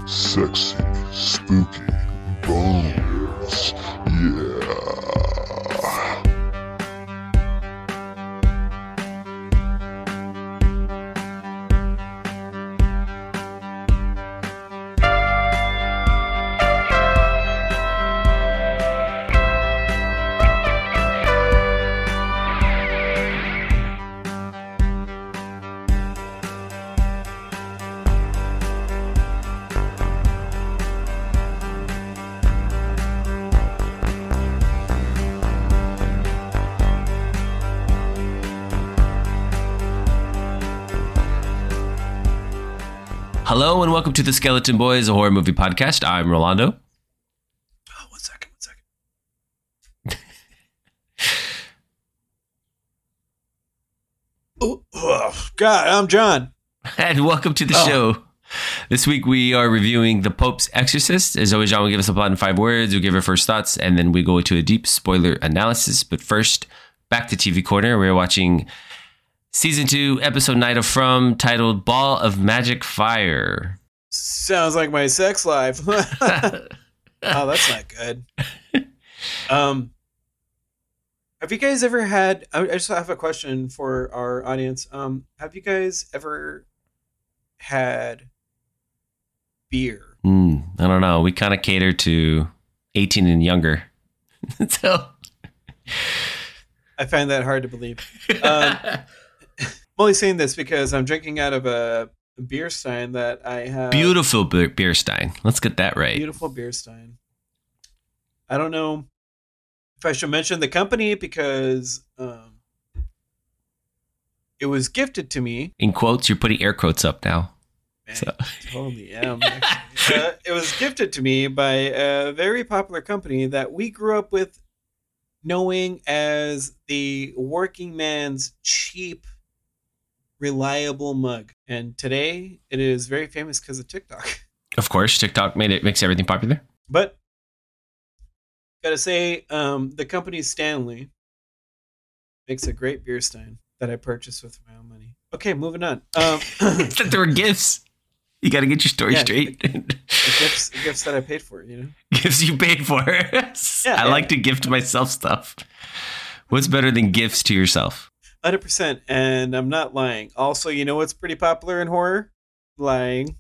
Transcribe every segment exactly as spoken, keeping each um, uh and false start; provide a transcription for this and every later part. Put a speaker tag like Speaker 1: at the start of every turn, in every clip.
Speaker 1: sexy, spooky bones. Yeah.
Speaker 2: Hello and welcome to the Skeleton Boys, a horror movie podcast. I'm Rolando.
Speaker 3: Oh, one second, one second. oh, oh, God, I'm John.
Speaker 2: And welcome to the oh. show. This week we are reviewing The Pope's Exorcist. As always, John will give us a plot in five words. We'll give our first thoughts, and then we go into a deep spoiler analysis. But first, back to T V Corner. We're watching Season two, Episode nine of From, titled Ball of Magic Fire.
Speaker 3: Sounds like my sex life. Oh, that's not good. Um, have you guys ever had... I just have a question for our audience. Um, have you guys ever had beer?
Speaker 2: Mm, I don't know. We kind of cater to eighteen and younger. so
Speaker 3: I find that hard to believe. Um I'm only saying this because I'm drinking out of a beer stein that I have.
Speaker 2: Beautiful beer stein. Let's get that right.
Speaker 3: Beautiful beer stein. I don't know if I should mention the company because um, it was gifted to me.
Speaker 2: In quotes, you're putting air quotes up now.
Speaker 3: Man, so. I totally am. uh, it was gifted to me by a very popular company that we grew up with knowing as the working man's cheap reliable mug, and today it is very famous because of TikTok.
Speaker 2: Of course, TikTok made it makes everything popular.
Speaker 3: But gotta say, um, the company Stanley makes a great beer stein that I purchased with my own money. Okay, moving on. Um,
Speaker 2: it's like there were gifts. You got to get your story
Speaker 3: yeah,
Speaker 2: straight.
Speaker 3: The, the gifts, the gifts that I paid for, you know,
Speaker 2: gifts you paid for. yeah, I yeah. like to gift myself stuff. What's better than gifts to yourself?
Speaker 3: one hundred percent, and I'm not lying. Also, you know what's pretty popular in horror? Lying.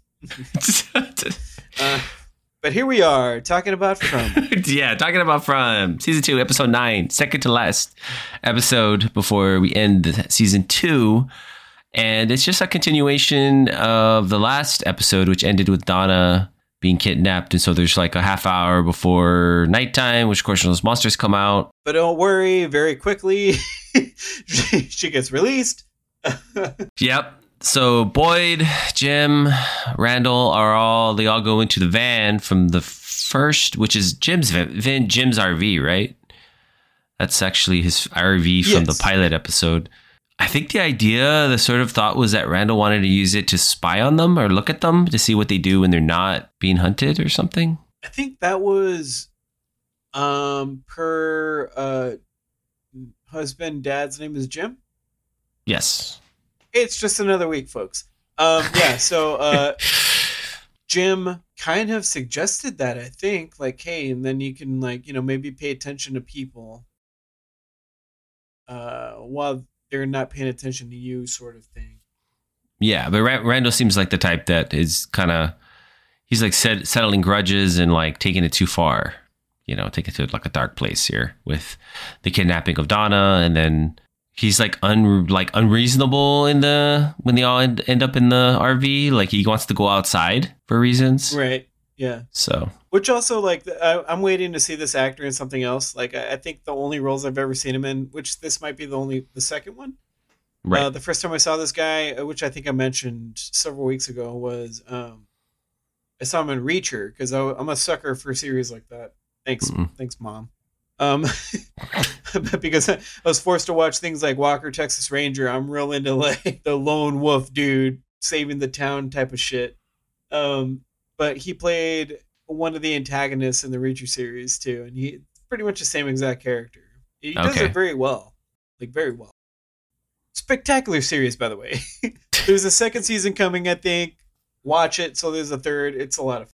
Speaker 3: uh, but here we are, talking about From.
Speaker 2: yeah, talking about From. Season two, Episode nine. Second to last episode before we end the Season two. And it's just a continuation of the last episode, which ended with Donna being kidnapped. And so there's like a half hour before nighttime, which of course those monsters come out.
Speaker 3: But don't worry, very quickly... she gets released.
Speaker 2: Yep. So Boyd, Jim, Randall are all, they all go into the van from the first, which is Jim's van, Jim's R V, right? That's actually his R V from yes. the pilot episode. I think the idea, the sort of thought was that Randall wanted to use it to spy on them or look at them to see what they do when they're not being hunted or something.
Speaker 3: I think that was um, per... Uh, husband, dad's name is Jim?
Speaker 2: Yes.
Speaker 3: It's just another week, folks. Um, yeah, so uh, Jim kind of suggested that, I think. Like, hey, and then you can, like, you know, maybe pay attention to people uh, while they're not paying attention to you, sort of thing.
Speaker 2: Yeah, but Ra- Randall seems like the type that is kind of, he's like set- settling grudges and like taking it too far. You know, take it to like a dark place here with the kidnapping of Donna, and then he's like un like unreasonable in the when they all end, end up in the R V. Like he wants to go outside for reasons,
Speaker 3: right? Yeah.
Speaker 2: So,
Speaker 3: which also like I, I'm waiting to see this actor in something else. Like I, I think the only roles I've ever seen him in, which this might be the only the second one.
Speaker 2: Right.
Speaker 3: Uh, the first time I saw this guy, which I think I mentioned several weeks ago, was um, I saw him in Reacher because I'm a sucker for series like that. Thanks, mm-hmm. thanks, Mom. Um, because I was forced to watch things like Walker, Texas Ranger. I'm real into like the lone wolf dude saving the town type of shit. Um, but he played one of the antagonists in the Reacher series too, and he pretty much the same exact character. He does
Speaker 2: okay.
Speaker 3: it very well, like very well. Spectacular series, by the way. There's a second season coming, I think. Watch it. So there's a third. It's a lot of fun.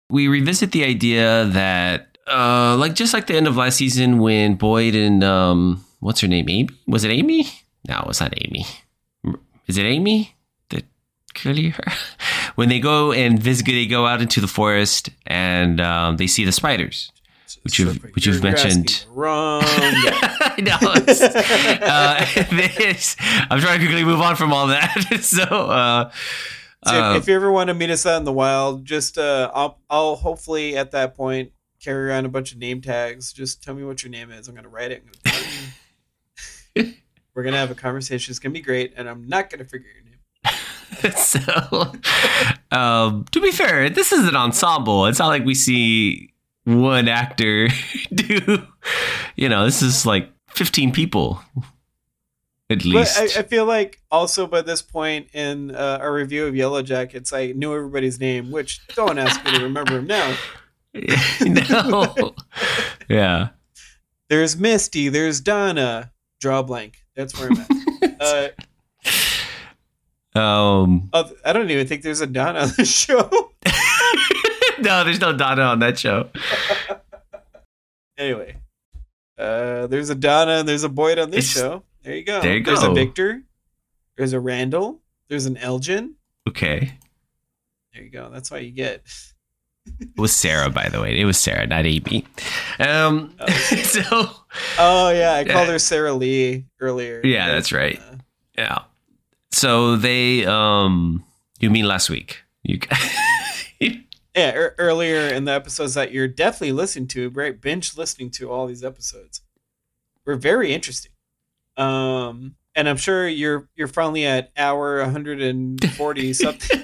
Speaker 2: we revisit the idea that, uh, like just like the end of last season when Boyd and um, what's her name, Amy? Was it Amy? No, it's not Amy. Is it Amy? The curly hair. When they go and visit, they go out into the forest and um, they see the spiders, which you've which you've mentioned.
Speaker 3: Wrong. I
Speaker 2: know. It's, uh, this, I'm trying to quickly move on from all that. so. Uh,
Speaker 3: So
Speaker 2: uh,
Speaker 3: if you ever want to meet us out in the wild, just uh, I'll I'll hopefully at that point carry around a bunch of name tags. Just tell me what your name is. I'm gonna write it. I'm gonna tell you. We're gonna have a conversation. It's gonna be great, and I'm not gonna figure your name.
Speaker 2: so, um, to be fair, this is an ensemble. It's not like we see one actor do. You know, this is like fifteen people. At least.
Speaker 3: But I, I feel like also by this point in uh, our review of Yellow Jackets, I knew everybody's name, which don't ask me to remember them now.
Speaker 2: no. yeah.
Speaker 3: There's Misty. There's Donna. Draw a blank. That's where I'm at. uh,
Speaker 2: um,
Speaker 3: oh, I don't even think there's a Donna on the show.
Speaker 2: no, there's no Donna on that show.
Speaker 3: Anyway, uh, there's a Donna and there's a Boyd on this
Speaker 2: it's,
Speaker 3: show. There you go.
Speaker 2: There you
Speaker 3: There's
Speaker 2: go.
Speaker 3: a Victor. There's a Randall. There's an Elgin.
Speaker 2: Okay.
Speaker 3: There you go. That's what you get.
Speaker 2: It was Sarah, by the way. It was Sarah, not Amy. Um,
Speaker 3: oh,
Speaker 2: so.
Speaker 3: Oh yeah, I
Speaker 2: yeah.
Speaker 3: called her Sarah Lee earlier.
Speaker 2: Yeah,
Speaker 3: but,
Speaker 2: that's right.
Speaker 3: Uh,
Speaker 2: yeah. So they. Um, you mean last week? You.
Speaker 3: yeah, er- earlier in the episodes that you're definitely listening to, right? Binge listening to all these episodes. Were very interesting. Um, and I'm sure you're you're finally at hour one hundred forty something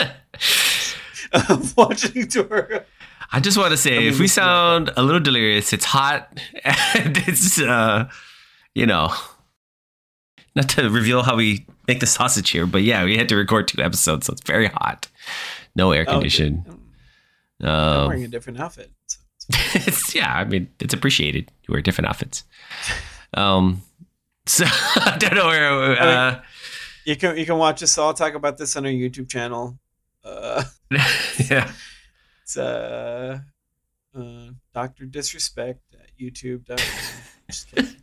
Speaker 3: of watching tour.
Speaker 2: I just want to say, I mean, if we sound a little delirious, it's hot and it's uh, you know, not to reveal how we make the sausage here, but yeah, we had to record two episodes, so it's very hot. No air condition.
Speaker 3: Oh,
Speaker 2: um,
Speaker 3: I'm wearing a different outfit. So
Speaker 2: it's, yeah, I mean, it's appreciated. You wear different outfits. Um. So I don't know where. Uh,
Speaker 3: I mean, you can you can watch us all talk about this on our YouTube channel. Uh,
Speaker 2: yeah,
Speaker 3: it's uh, uh, Doctor Disrespect at YouTube. Just kidding.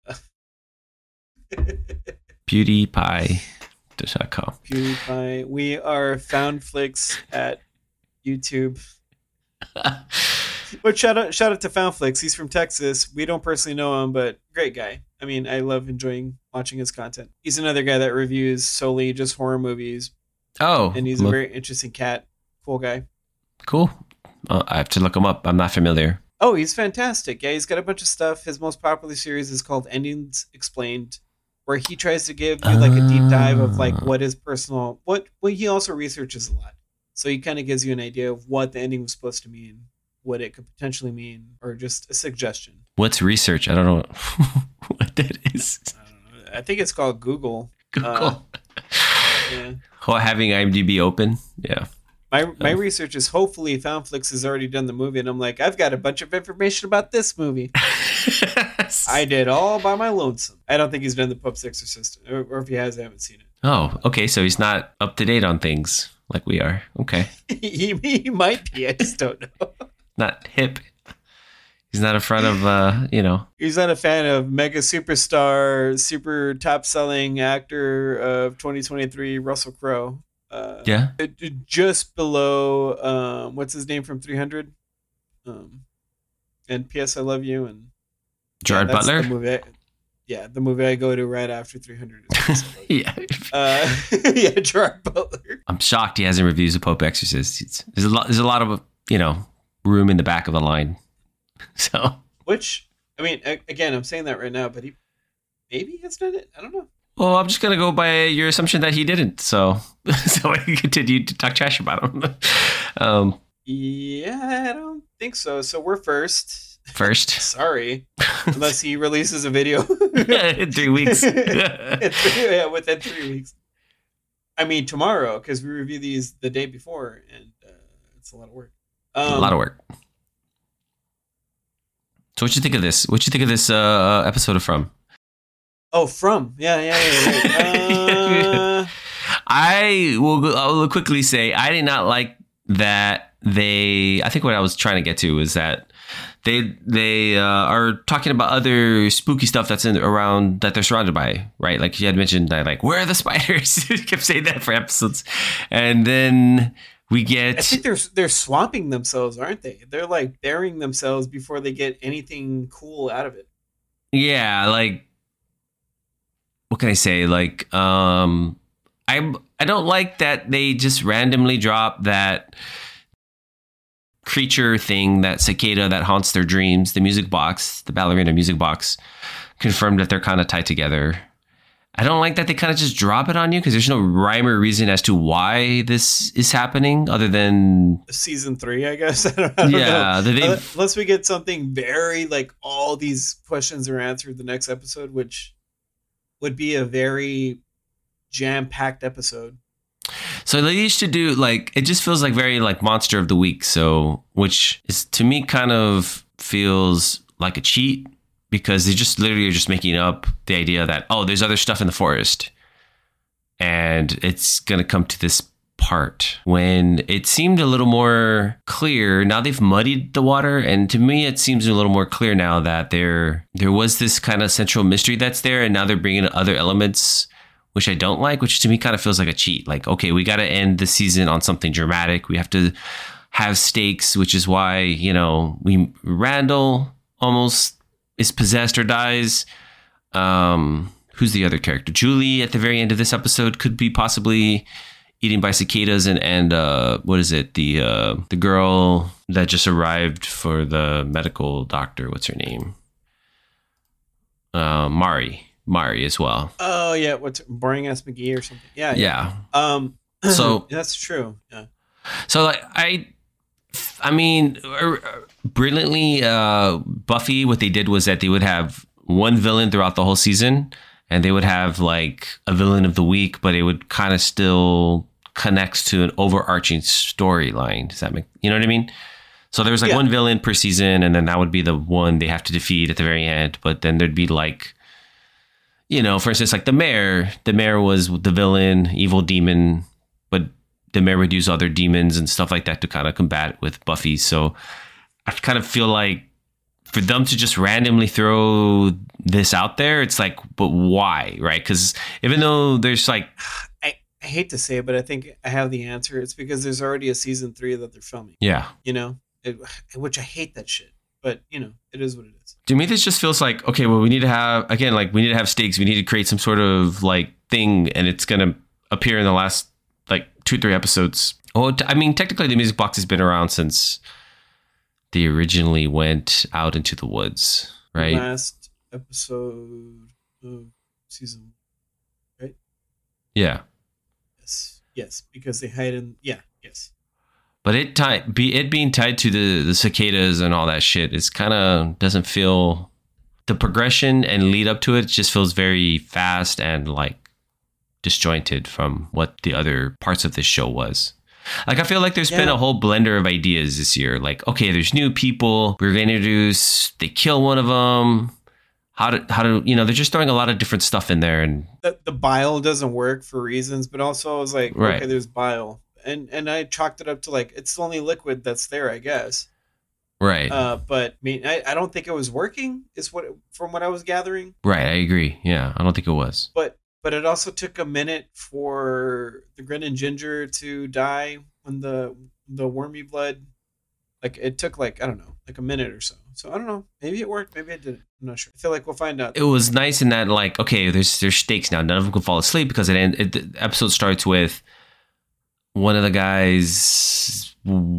Speaker 2: PewDiePie dot com.
Speaker 3: PewDiePie. We are Foundflix at YouTube. But shout out, shout out to Foundflix. He's from Texas. We don't personally know him, but great guy. I mean, I love enjoying watching his content. He's another guy that reviews solely just horror movies.
Speaker 2: Oh,
Speaker 3: and he's a very interesting cat. Cool guy.
Speaker 2: Cool. Uh, I have to look him up. I'm not familiar.
Speaker 3: Oh, he's fantastic. Yeah, he's got a bunch of stuff. His most popular series is called Endings Explained, where he tries to give you like a deep dive of like what his personal what. Well, he also researches a lot, so he kind of gives you an idea of what the ending was supposed to mean, what it could potentially mean, or just a suggestion.
Speaker 2: What's research? I don't know what that is.
Speaker 3: I don't know. I think it's called Google.
Speaker 2: Google.
Speaker 3: Uh, yeah.
Speaker 2: Or having IMDb open. Yeah.
Speaker 3: My my um, research is hopefully Foundflix has already done the movie, and I'm like, I've got a bunch of information about this movie. I did all by my lonesome. I don't think he's done the Pope's Exorcist, or, or if he has, I haven't seen it.
Speaker 2: Oh, okay. So he's not up to date on things like we are. Okay.
Speaker 3: he, he might be. I just don't know.
Speaker 2: Not hip. He's not in front of, uh, you know.
Speaker 3: He's not a fan of mega superstar, super top selling actor of twenty twenty-three, Russell Crowe. Uh,
Speaker 2: yeah.
Speaker 3: Just below, um, what's his name from three hundred? Um, and P S I Love You. And
Speaker 2: Gerard
Speaker 3: yeah,
Speaker 2: Butler?
Speaker 3: The movie I, yeah, the movie I go to right after three hundred.
Speaker 2: yeah.
Speaker 3: Uh, yeah, Gerard Butler.
Speaker 2: I'm shocked he hasn't reviewed The Pope Exorcist. It's, there's, a lot, there's a lot of, you know, room in the back of the line. So,
Speaker 3: which, I mean, again, I'm saying that right now, but he maybe has done it. I don't know.
Speaker 2: Well, I'm just gonna go by your assumption that he didn't. So, so I can continue to talk trash about him. um,
Speaker 3: yeah, I don't think so. So we're first.
Speaker 2: First.
Speaker 3: Sorry, unless he releases a video
Speaker 2: in three weeks.
Speaker 3: in three, yeah, within three weeks. I mean, tomorrow, because we review these the day before, and uh, it's a lot of work. Um,
Speaker 2: a lot of work. So what you think of this? What you think of this uh, episode of From?
Speaker 3: Oh, From. Yeah, yeah, yeah. yeah. Uh...
Speaker 2: I will I will quickly say I did not like that they, I think what I was trying to get to is that they they uh, are talking about other spooky stuff that's in around that they're surrounded by, right? Like you had mentioned that, like, where are the spiders? You kept saying that for episodes, and then we get.
Speaker 3: I think they're they're swamping themselves, aren't they? They're like burying themselves before they get anything cool out of it.
Speaker 2: Yeah, like what can I say? Like, um, I I don't like that they just randomly drop that creature thing, that cicada that haunts their dreams, the music box, the ballerina music box, confirmed that they're kind of tied together. I don't like that they kind of just drop it on you because there's no rhyme or reason as to why this is happening other than
Speaker 3: season three, I guess. I don't, I don't
Speaker 2: yeah,
Speaker 3: know. Unless we get something very like all these questions are answered the next episode, which would be a very jam-packed episode.
Speaker 2: So they used to do like, it just feels like very like monster of the week. So, which is to me kind of feels like a cheat because they just literally are just making up the idea that, oh, there's other stuff in the forest. And it's going to come to this part when it seemed a little more clear. Now they've muddied the water. And to me, it seems a little more clear now that there, there was this kind of central mystery that's there. And now they're bringing in other elements, which I don't like, which to me kind of feels like a cheat. Like, okay, we got to end the season on something dramatic. We have to have stakes, which is why, you know, we Randall almost is possessed or dies. Um, who's the other character? Julie at the very end of this episode could be possibly eaten by cicadas, and and uh, what is it? The uh, the girl that just arrived for the medical doctor. What's her name? Uh, Mari. Mari as well.
Speaker 3: Oh yeah, what's boring ass McGee or something? Yeah,
Speaker 2: yeah.
Speaker 3: yeah. Um,
Speaker 2: so
Speaker 3: that's true. Yeah.
Speaker 2: So like I, I mean, brilliantly, uh, Buffy. What they did was that they would have one villain throughout the whole season, and they would have like a villain of the week, but it would kind of still connects to an overarching storyline. Does that make you know what I mean? So there was like yeah. one villain per season, and then that would be the one they have to defeat at the very end. But then there'd be like, you know, for instance, like the mayor. The mayor was the villain, evil demon, but the mayor would use other demons and stuff like that to kind of combat with Buffy. So I kind of feel like for them to just randomly throw this out there, it's like, but why, right? Because even though there's like,
Speaker 3: I, I hate to say it, but I think I have the answer. It's because there's already a season three that they're filming.
Speaker 2: Yeah,
Speaker 3: you know, it, which I hate that shit. But, you know, it is what it is.
Speaker 2: To me, this just feels like, okay, well, we need to have, again, like we need to have stakes. We need to create some sort of like thing. And it's going to appear in the last like two, three episodes. Oh, I mean, technically the music box has been around since they originally went out into the woods, right?
Speaker 3: Last episode of season, right?
Speaker 2: Yeah.
Speaker 3: Yes. Yes. Because they hide in, yeah. Yes.
Speaker 2: But it tied, be it being tied to the, the cicadas and all that shit is kind of doesn't feel the progression and lead up to it just feels very fast and like disjointed from what the other parts of this show was. Like I feel like there's yeah. been a whole blender of ideas this year. Like, okay, there's new people we're going to introduce. They kill one of them. How to how to you know they're just throwing a lot of different stuff in there, and
Speaker 3: the, the bile doesn't work for reasons. But also I was like,
Speaker 2: right.
Speaker 3: okay, there's bile. And and I chalked it up to like, it's the only liquid that's there, I guess.
Speaker 2: Right.
Speaker 3: Uh, but I mean, I, I don't think it was working, is what from what I was gathering.
Speaker 2: Right. I agree. Yeah. I don't think it was.
Speaker 3: But but it also took a minute for the Grin and Ginger to die when the the wormy blood, like it took like, I don't know, like a minute or so. So I don't know. Maybe it worked. Maybe it didn't. I'm not sure. I feel like we'll find out.
Speaker 2: It was nice in that like, okay, there's there's stakes now. None of them can fall asleep because it, it the episode starts with one of the guys'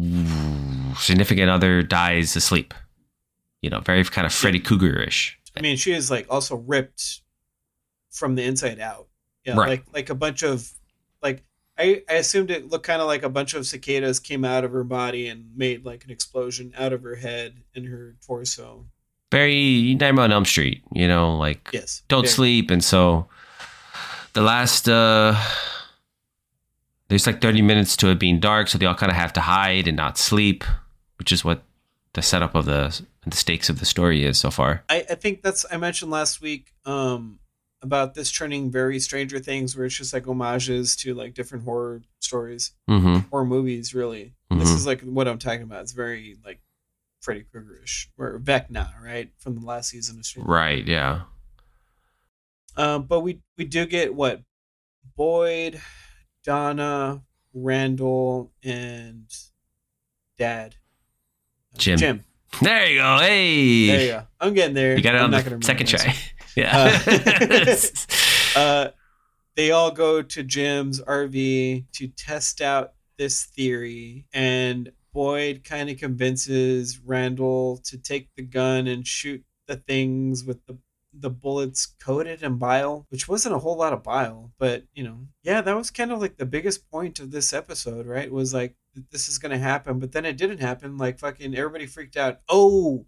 Speaker 2: significant other dies asleep. You know, very kind of Freddy Krueger-ish.
Speaker 3: I mean, she is like also ripped from the inside out. Yeah,
Speaker 2: right.
Speaker 3: like like a bunch of like I, I assumed it looked kind of like a bunch of cicadas came out of her body and made like an explosion out of her head and her torso.
Speaker 2: Very Nightmare on Elm Street, you know, like
Speaker 3: yes,
Speaker 2: don't
Speaker 3: very.
Speaker 2: sleep. And so the last uh there's like thirty minutes to it being dark, so they all kind of have to hide and not sleep, which is what the setup of the the stakes of the story is so far.
Speaker 3: I, I think that's I mentioned last week. Um, about this turning very Stranger Things, where it's just like homages to like different horror stories,
Speaker 2: Mm-hmm.
Speaker 3: horror movies, really.
Speaker 2: Mhm.
Speaker 3: This is like what I'm talking about. It's very like Freddy Krueger-ish, or Vecna, right, from the last season of Stranger Things.
Speaker 2: Right. Yeah.
Speaker 3: Um, but we we do get what Boyd, Donna, Randall, and Dad. Uh,
Speaker 2: Jim.
Speaker 3: Jim.
Speaker 2: There you go. Hey.
Speaker 3: There you go. I'm getting there.
Speaker 2: You got it
Speaker 3: I'm
Speaker 2: on
Speaker 3: not gonna
Speaker 2: the second
Speaker 3: remember
Speaker 2: try. Yeah.
Speaker 3: this. Uh, they all go to Jim's R V to test out this theory, and Boyd kind of convinces Randall to take the gun and shoot the things with the the bullets coated in bile, which wasn't a whole lot of bile, but you know, yeah, that was kind of like the biggest point of this episode, right? Was like, this is gonna happen, but then it didn't happen. Like fucking everybody freaked out. Oh,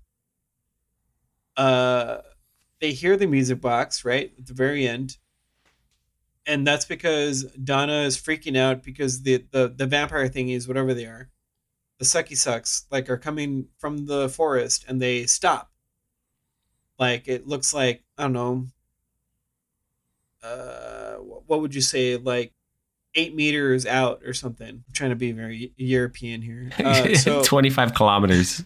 Speaker 3: uh, they hear the music box right at the very end, and that's because Donna is freaking out because the the the vampire thingies, whatever they are, the sucky sucks, like are coming from the forest, and they stop. Like it looks like, I don't know, uh, what would you say, like eight meters out or something. I'm trying to be very European here. Uh, so
Speaker 2: twenty-five kilometers.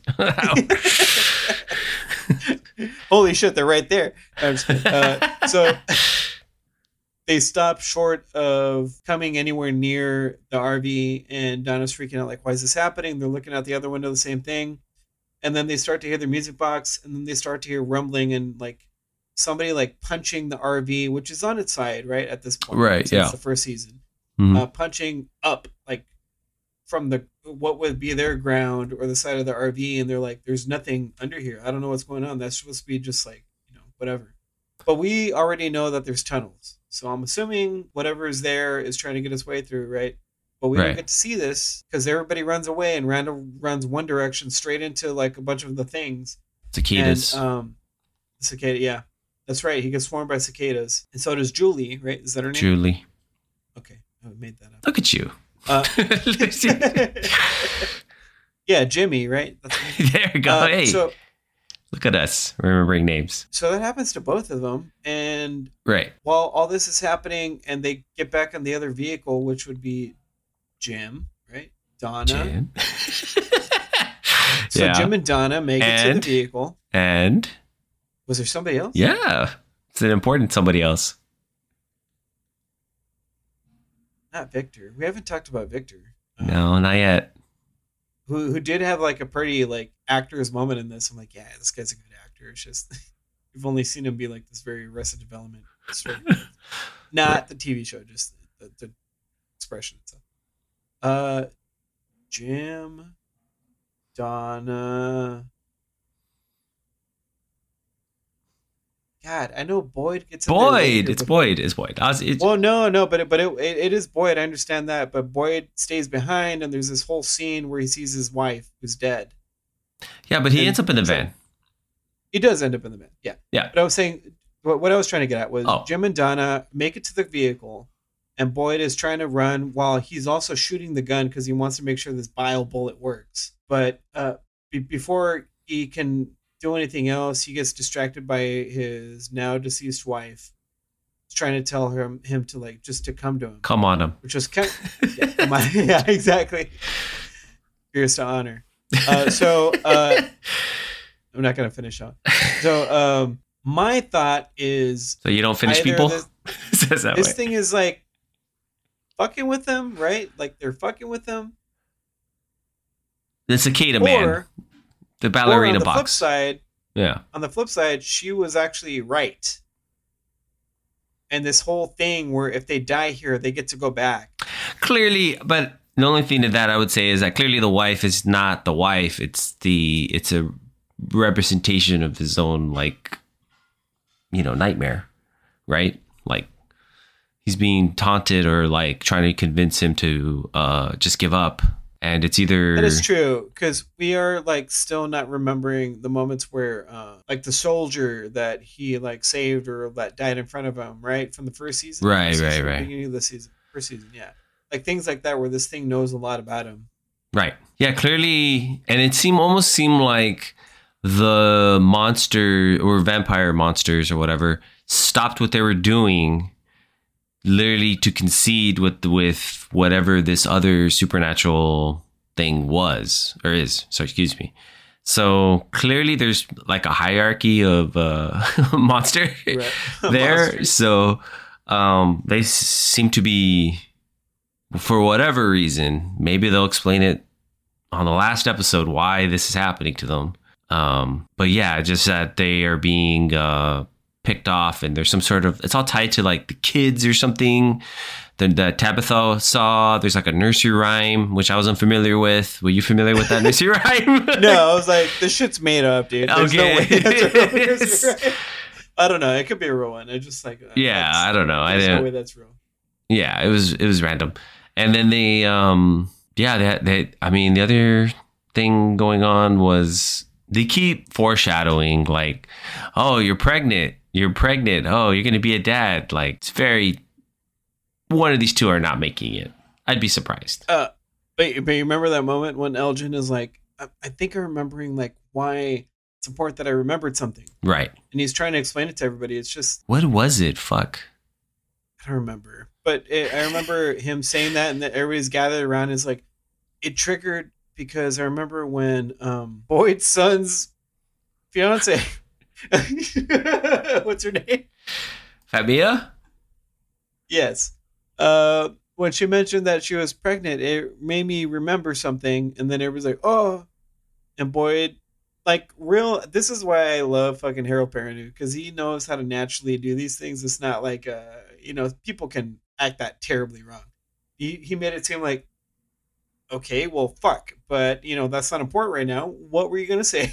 Speaker 3: Holy shit, they're right there. I'm just kidding. Uh, so they stop short of coming anywhere near the R V, and Donna's freaking out like, why is this happening? They're looking out the other window, the same thing. And then they start to hear the music box, and then they start to hear rumbling and like somebody like punching the R V, which is on its side, right, at this point.
Speaker 2: Right, yeah.
Speaker 3: It's the first season.
Speaker 2: Mhm.
Speaker 3: Uh, punching up, like from the what would be their ground or the side of the R V, and they're like, there's nothing under here. I don't know what's going on. That's supposed to be just like, you know, whatever. But we already know that there's tunnels. So I'm assuming whatever is there is trying to get its way through, right? But we
Speaker 2: Right.
Speaker 3: don't get to see this because everybody runs away, and Randall runs one direction straight into like a bunch of the things.
Speaker 2: Cicadas.
Speaker 3: And, um, cicada, yeah, that's right. He gets swarmed by cicadas, and so does Julie, right? Is that her name?
Speaker 2: Julie.
Speaker 3: Okay, I made that up.
Speaker 2: Look at you.
Speaker 3: Uh, yeah, Jimmy, right? That's right.
Speaker 2: There you go.
Speaker 3: Uh,
Speaker 2: hey,
Speaker 3: so,
Speaker 2: look at us remembering names.
Speaker 3: so that happens to both of them, and
Speaker 2: Right.
Speaker 3: while all this is happening, and they get back on the other vehicle, which would be Jim, right? Donna.
Speaker 2: Jan.
Speaker 3: So
Speaker 2: yeah.
Speaker 3: Jim and Donna make it to
Speaker 2: And?
Speaker 3: the vehicle.
Speaker 2: And
Speaker 3: Was there somebody else?
Speaker 2: yeah, it's an important somebody else.
Speaker 3: Not Victor. We haven't talked about Victor. Uh,
Speaker 2: No, not yet.
Speaker 3: Who who did have like a pretty like actor's moment in this. I'm like, yeah, this guy's a good actor. It's just we've only seen him be like this very Arrested Development story. Not the T V show, just the, the expression itself. Uh, Jim, Donna. God, I know Boyd gets in there
Speaker 2: Boyd.
Speaker 3: later,
Speaker 2: It's
Speaker 3: but-
Speaker 2: Boyd. It's Boyd. I was, it's,
Speaker 3: Well, no, no, but it, but it, it, it is Boyd. I understand that, but Boyd stays behind, and there's this whole scene where he sees his wife who's dead.
Speaker 2: yeah, but he
Speaker 3: and
Speaker 2: ends up in the
Speaker 3: so-
Speaker 2: van.
Speaker 3: He does end up in the van, yeah.
Speaker 2: Yeah.
Speaker 3: But I was saying, what, what I was trying to get at was
Speaker 2: Oh.
Speaker 3: Jim and Donna make it to the vehicle, and Boyd is trying to run while he's also shooting the gun because he wants to make sure this bile bullet works. But uh, be, before he can do anything else, he gets distracted by his now deceased wife. He's trying to tell him him to like just to come to him.
Speaker 2: Come on him.
Speaker 3: Which was kind of, yeah, my- yeah, exactly. Fierce to honor. Uh, so uh, I'm not gonna finish on. So um, my thought is
Speaker 2: So you don't finish
Speaker 3: either
Speaker 2: people?
Speaker 3: This,
Speaker 2: Says that
Speaker 3: this
Speaker 2: way.
Speaker 3: thing is like fucking with them, right? Like they're fucking with them.
Speaker 2: The cicada man.
Speaker 3: Or,
Speaker 2: The
Speaker 3: or on
Speaker 2: ballerina
Speaker 3: the flip
Speaker 2: box.
Speaker 3: side,
Speaker 2: Yeah.
Speaker 3: on the flip side, she was actually right. And this whole thing where if they die here, they get to go back.
Speaker 2: Clearly, but the only thing to that I would say is that clearly the wife is not the wife. It's the it's a representation of his own, like, you know, nightmare, right? Like he's being taunted or like trying to convince him to uh, just give up. And it's either
Speaker 3: That is true, because we are like still not remembering the moments where, uh, like the soldier that he like saved or that died in front of him, right, from the first season.
Speaker 2: Right,
Speaker 3: First
Speaker 2: right,
Speaker 3: season,
Speaker 2: right.
Speaker 3: Beginning of the season, first season, yeah, like things like that where this thing knows a lot about him.
Speaker 2: Right. Yeah, clearly. And it seemed almost seemed like the monster or vampire monsters or whatever stopped what they were doing literally to concede with with whatever this other supernatural thing was or is. So excuse me. So clearly there's like a hierarchy of uh, monster
Speaker 3: Right.
Speaker 2: there.
Speaker 3: Monsters.
Speaker 2: So um, they s- seem to be, for whatever reason, maybe they'll explain it on the last episode why this is happening to them. Um, but yeah, just that they are being uh, picked off, and there's some sort of, it's all tied to like the kids or something that, that Tabitha saw. There's like a nursery rhyme, which I was unfamiliar with. Were you familiar with that nursery rhyme?
Speaker 3: No, I was like, this shit's made up, dude. There's no
Speaker 2: Okay.
Speaker 3: way that's a real nursery rhyme. I don't know. It could be a real one. I just like, uh,
Speaker 2: Yeah,
Speaker 3: that's-
Speaker 2: I don't know. I
Speaker 3: There's
Speaker 2: didn't.
Speaker 3: no way that's real.
Speaker 2: Yeah, it was it was random. And then they um yeah, they, they I mean the other thing going on was they keep foreshadowing like, oh, you're pregnant. You're pregnant. Oh, you're going to be a dad. Like, it's very, one of these two are not making it. I'd be surprised.
Speaker 3: Uh, but, but you remember that moment when Elgin is like, I, I think I'm remembering like why it's important that I remembered something.
Speaker 2: Right.
Speaker 3: And he's trying to explain it to everybody. It's just,
Speaker 2: What was it? Fuck.
Speaker 3: I don't remember. But it, I remember him saying that, and that everybody's gathered around. Is like, it triggered because I remember when um, Boyd's son's fiance, what's her name?
Speaker 2: Fabia?
Speaker 3: Yes. Uh, when she mentioned that she was pregnant, it made me remember something. And then everybody's like, oh, and Boyd, like, real, this is why I love fucking Harold Perrineau, because he knows how to naturally do these things. It's not like, uh, you know, people can act that terribly wrong. He, he made it seem like, okay, well, fuck. But, you know, that's not important right now. What were you going to say?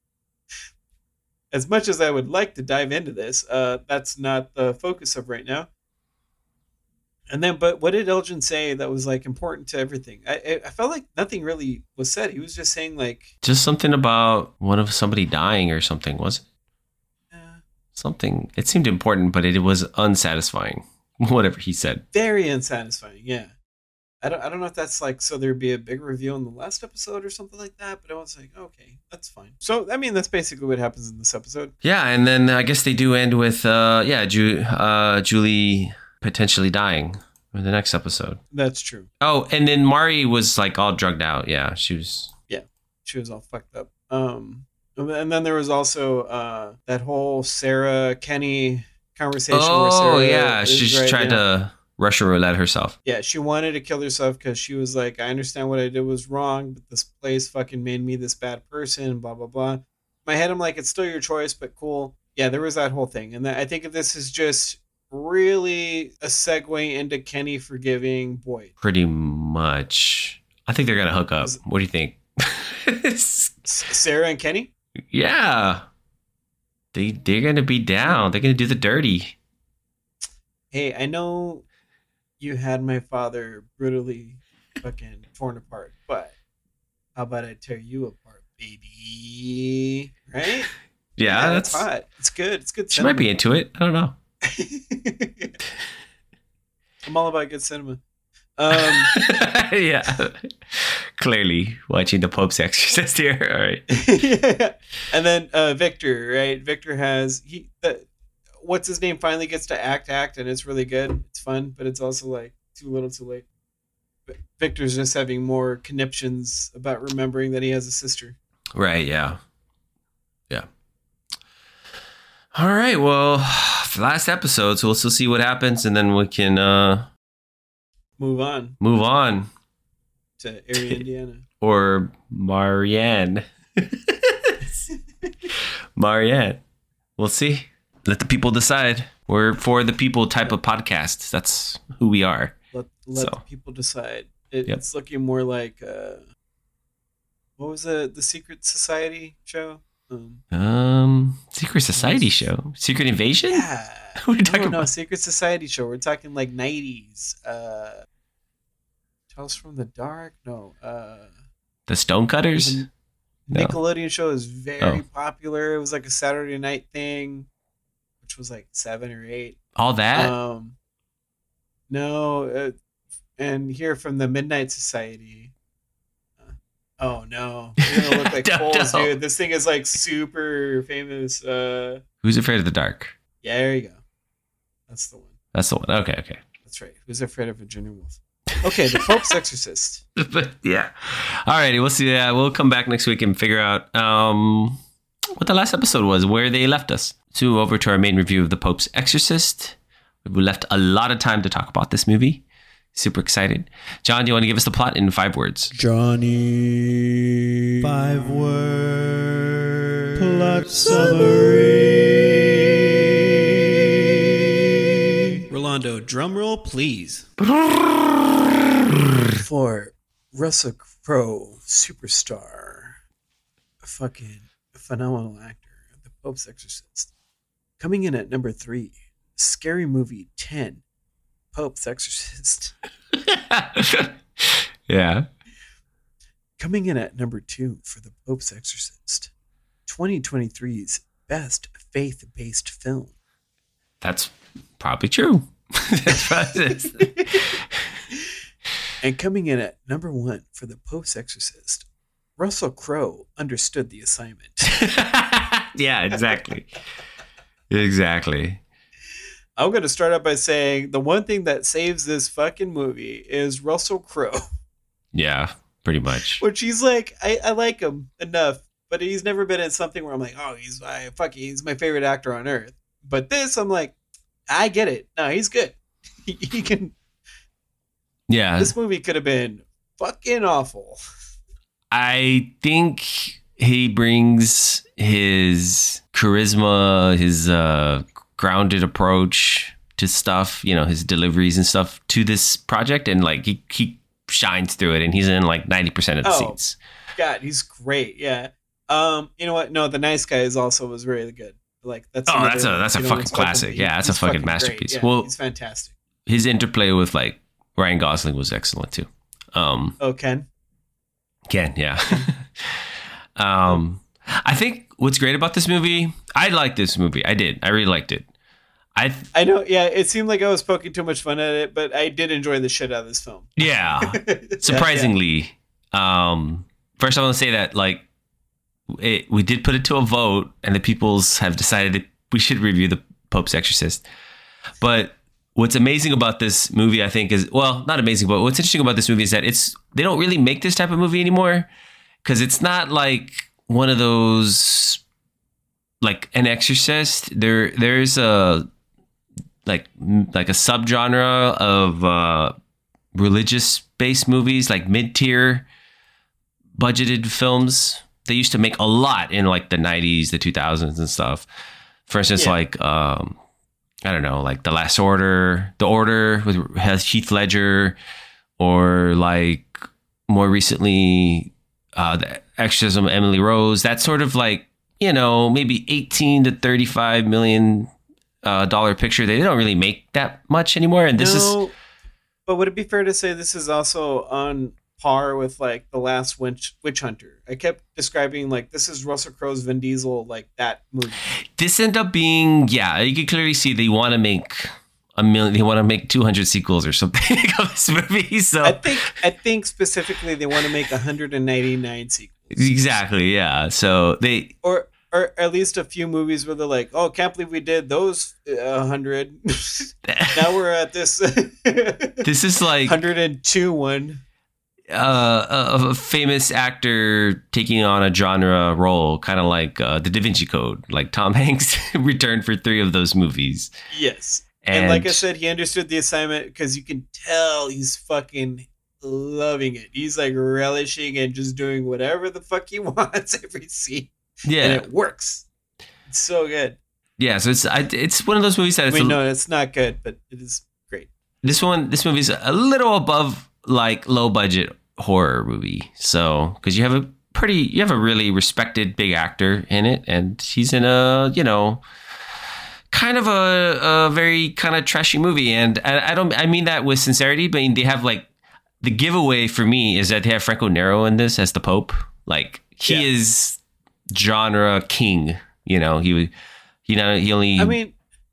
Speaker 3: As much as I would like to dive into this, uh, that's not the focus of right now. And then, but what did Elgin say that was like important to everything? I, I I felt like nothing really was said. He was just saying like,
Speaker 2: Just something about one of somebody dying or something, was it?
Speaker 3: uh,
Speaker 2: Something. It seemed important, but it was unsatisfying. Whatever he said.
Speaker 3: very unsatisfying. Yeah, I don't I don't know if that's like so there'd be a big reveal in the last episode or something like that. But I was like, okay, that's fine. So I mean, that's basically what happens in this episode.
Speaker 2: Yeah, and then I guess they do end with, uh, yeah, Ju- uh, Julie potentially dying in the next episode.
Speaker 3: That's true.
Speaker 2: Oh, and then Mari was like all drugged out. Yeah, she was.
Speaker 3: She was all fucked up. Um, and then there was also uh that whole Sarah Kenny conversation. where
Speaker 2: Oh,
Speaker 3: Sarah
Speaker 2: yeah,
Speaker 3: is
Speaker 2: she just
Speaker 3: right
Speaker 2: tried
Speaker 3: now.
Speaker 2: to Russian roulette herself.
Speaker 3: Yeah, she wanted to kill herself because she was like, I understand what I did was wrong, but this place fucking made me this bad person, blah, blah, blah. In my head, I'm like, it's still your choice, but cool. Yeah, there was that whole thing. And I think if this is just really a segue into Kenny forgiving Boyd.
Speaker 2: Pretty much. I think they're going to hook up.
Speaker 3: Is-
Speaker 2: What do you think?
Speaker 3: S- Sarah and Kenny?
Speaker 2: Yeah. They, they're going to be down. They're going to do the dirty.
Speaker 3: Hey, I know you had my father brutally fucking torn apart, but how about I tear you apart, baby? Right?
Speaker 2: Yeah, that's.
Speaker 3: hot. It's good. It's good
Speaker 2: She might
Speaker 3: cinema.
Speaker 2: be into it. I don't know.
Speaker 3: I'm all about good cinema. Um,
Speaker 2: Yeah. Clearly watching the Pope's Exorcist here. All right.
Speaker 3: yeah. And then uh, Victor, right? Victor has he. The, what's his name? Finally gets to act, act, and it's really good. It's fun, but it's also like too little, too late. But Victor's just having more conniptions about remembering that he has a sister.
Speaker 2: Right. Yeah. Yeah. All right. Well, last episode, so we'll still see what happens, and then we can uh,
Speaker 3: Move on
Speaker 2: move on.
Speaker 3: to Erie, Indiana.
Speaker 2: Or Marianne. Marianne. We'll see. Let the people decide. We're for the people type of podcast. That's who we are.
Speaker 3: Let let
Speaker 2: So.
Speaker 3: the people decide. It,
Speaker 2: Yep.
Speaker 3: It's looking more like uh, what was the the Secret Society show? Um,
Speaker 2: Um, Secret Society show. Secret Invasion?
Speaker 3: yeah,
Speaker 2: What are you
Speaker 3: no,
Speaker 2: talking
Speaker 3: no,
Speaker 2: about?
Speaker 3: Secret Society show. We're talking like nineties. Uh, Tales from the Dark. No, uh,
Speaker 2: The Stonecutters?
Speaker 3: the
Speaker 2: No.
Speaker 3: Nickelodeon show is very
Speaker 2: Oh.
Speaker 3: popular. It was like a Saturday night thing, which was like seven or eight.
Speaker 2: All that?
Speaker 3: Um, no, uh, and here from the Midnight Society. Uh, oh no, you're gonna look like
Speaker 2: Don't
Speaker 3: fools,
Speaker 2: know.
Speaker 3: dude. This thing is like super famous. Uh,
Speaker 2: Who's Afraid of the Dark?
Speaker 3: yeah, there you go. That's the one.
Speaker 2: That's the one. Okay, okay.
Speaker 3: That's right. Who's afraid of Virginia Woolf? Okay, The Pope's Exorcist.
Speaker 2: But yeah. Alrighty, we'll see. Yeah, we'll come back next week and figure out um, what the last episode was, where they left us. So over to our main review of The Pope's Exorcist. We left a lot of time to talk about this movie. Super excited. John, do you want to give us the plot in five words?
Speaker 3: Johnny.
Speaker 4: Five word plot summary. Rolando, drum roll, please.
Speaker 3: For Russell Crowe, superstar, a fucking phenomenal actor, The Pope's Exorcist. Coming in at number three, Scary Movie ten, Pope's Exorcist.
Speaker 2: Yeah.
Speaker 3: Coming in at number two for The Pope's Exorcist, twenty twenty-three's best faith-based film.
Speaker 2: That's probably true. That's probably
Speaker 3: And coming in at number one for The Pope's Exorcist, Russell Crowe understood the assignment.
Speaker 2: Yeah, exactly. Exactly.
Speaker 3: I'm going to start out by saying the one thing that saves this fucking movie is Russell Crowe.
Speaker 2: Yeah, pretty much.
Speaker 3: Which he's like, I, I like him enough, but he's never been in something where I'm like, oh, he's I, fuck, he's my favorite actor on earth. But this, I'm like, I get it. No, he's good. he, he can.
Speaker 2: Yeah.
Speaker 3: This movie could have been fucking awful.
Speaker 2: I think he brings his charisma, his uh, grounded approach to stuff, you know, his deliveries and stuff to this project. And like he, he shines through it, and he's in like ninety percent of the
Speaker 3: Oh,
Speaker 2: scenes.
Speaker 3: God, he's great. Yeah. Um, you know what? No, The Nice Guys also was really good. Like that's
Speaker 2: Oh,
Speaker 3: another-
Speaker 2: that's a that's a
Speaker 3: you know,
Speaker 2: fucking
Speaker 3: it's
Speaker 2: classic.
Speaker 3: fucking-
Speaker 2: Yeah, that's a
Speaker 3: he's
Speaker 2: fucking
Speaker 3: great.
Speaker 2: masterpiece.
Speaker 3: Yeah,
Speaker 2: Well,
Speaker 3: he's fantastic.
Speaker 2: his interplay with like Ryan Gosling was excellent too. Um,
Speaker 3: Oh, Ken.
Speaker 2: Ken, yeah. um, I think what's great about this movie, I liked this movie. I did. I really liked it. I th-
Speaker 3: I know. Yeah, it seemed like I was poking too much fun at it, but I did enjoy the shit out of this film.
Speaker 2: yeah. Surprisingly, um, first I want to say that like it, we did put it to a vote, and the peoples have decided that we should review The Pope's Exorcist. But what's amazing about this movie, I think, is well, not amazing, but what's interesting about this movie is that it's they don't really make this type of movie anymore, because it's not like one of those like an Exorcist. There, there's a like like a subgenre of uh, religious based movies, like mid tier budgeted films. They used to make a lot in like the nineties, the two thousands and stuff. For instance,
Speaker 3: Yeah.
Speaker 2: like um, I don't know, like The Last Order, The Order with has Heath Ledger, or like more recently, uh, The Exorcism of Emily Rose. That sort of like, you know, maybe eighteen to thirty-five million uh, dollar picture. They don't really make that much anymore. And this
Speaker 3: no,
Speaker 2: is,
Speaker 3: but would it be fair to say this is also on par with like The Last Witch, Witch Hunter? I kept describing like this is Russell Crowe's Vin Diesel, like that movie.
Speaker 2: this ended up being, yeah, you can clearly see they want to make a million, they want to make two hundred sequels or something of this movie. So
Speaker 3: I think I think specifically they want to make one hundred ninety-nine sequels.
Speaker 2: exactly. Yeah. So they,
Speaker 3: Or or at least a few movies where they're like, oh, can't believe we did those uh, one hundred. Now we're at this
Speaker 2: this is like,
Speaker 3: one hundred two one.
Speaker 2: uh, a, a famous actor taking on a genre role, kind of like uh, the Da Vinci Code. Like Tom Hanks returned for three of those movies.
Speaker 3: Yes.
Speaker 2: And,
Speaker 3: And, like I said, he understood the assignment because you can tell he's fucking loving it. He's like relishing and just doing whatever the fuck he wants every scene.
Speaker 2: yeah,
Speaker 3: And it works. It's so good.
Speaker 2: yeah. So it's I, it's one of those movies that
Speaker 3: I
Speaker 2: it's
Speaker 3: mean,
Speaker 2: a,
Speaker 3: no, it's not good, but it is great.
Speaker 2: this one. This movie's a little above like low budget horror movie. So because you have a pretty, you have a really respected big actor in it, and he's in a you know. kind of a, a very kind of trashy movie. And I, I don't, I mean that with sincerity, but I mean, they have like the giveaway for me is that they have Franco Nero in this as the Pope. Like he
Speaker 3: Yeah.
Speaker 2: is genre king, you know, he, you know, he only,
Speaker 3: I mean,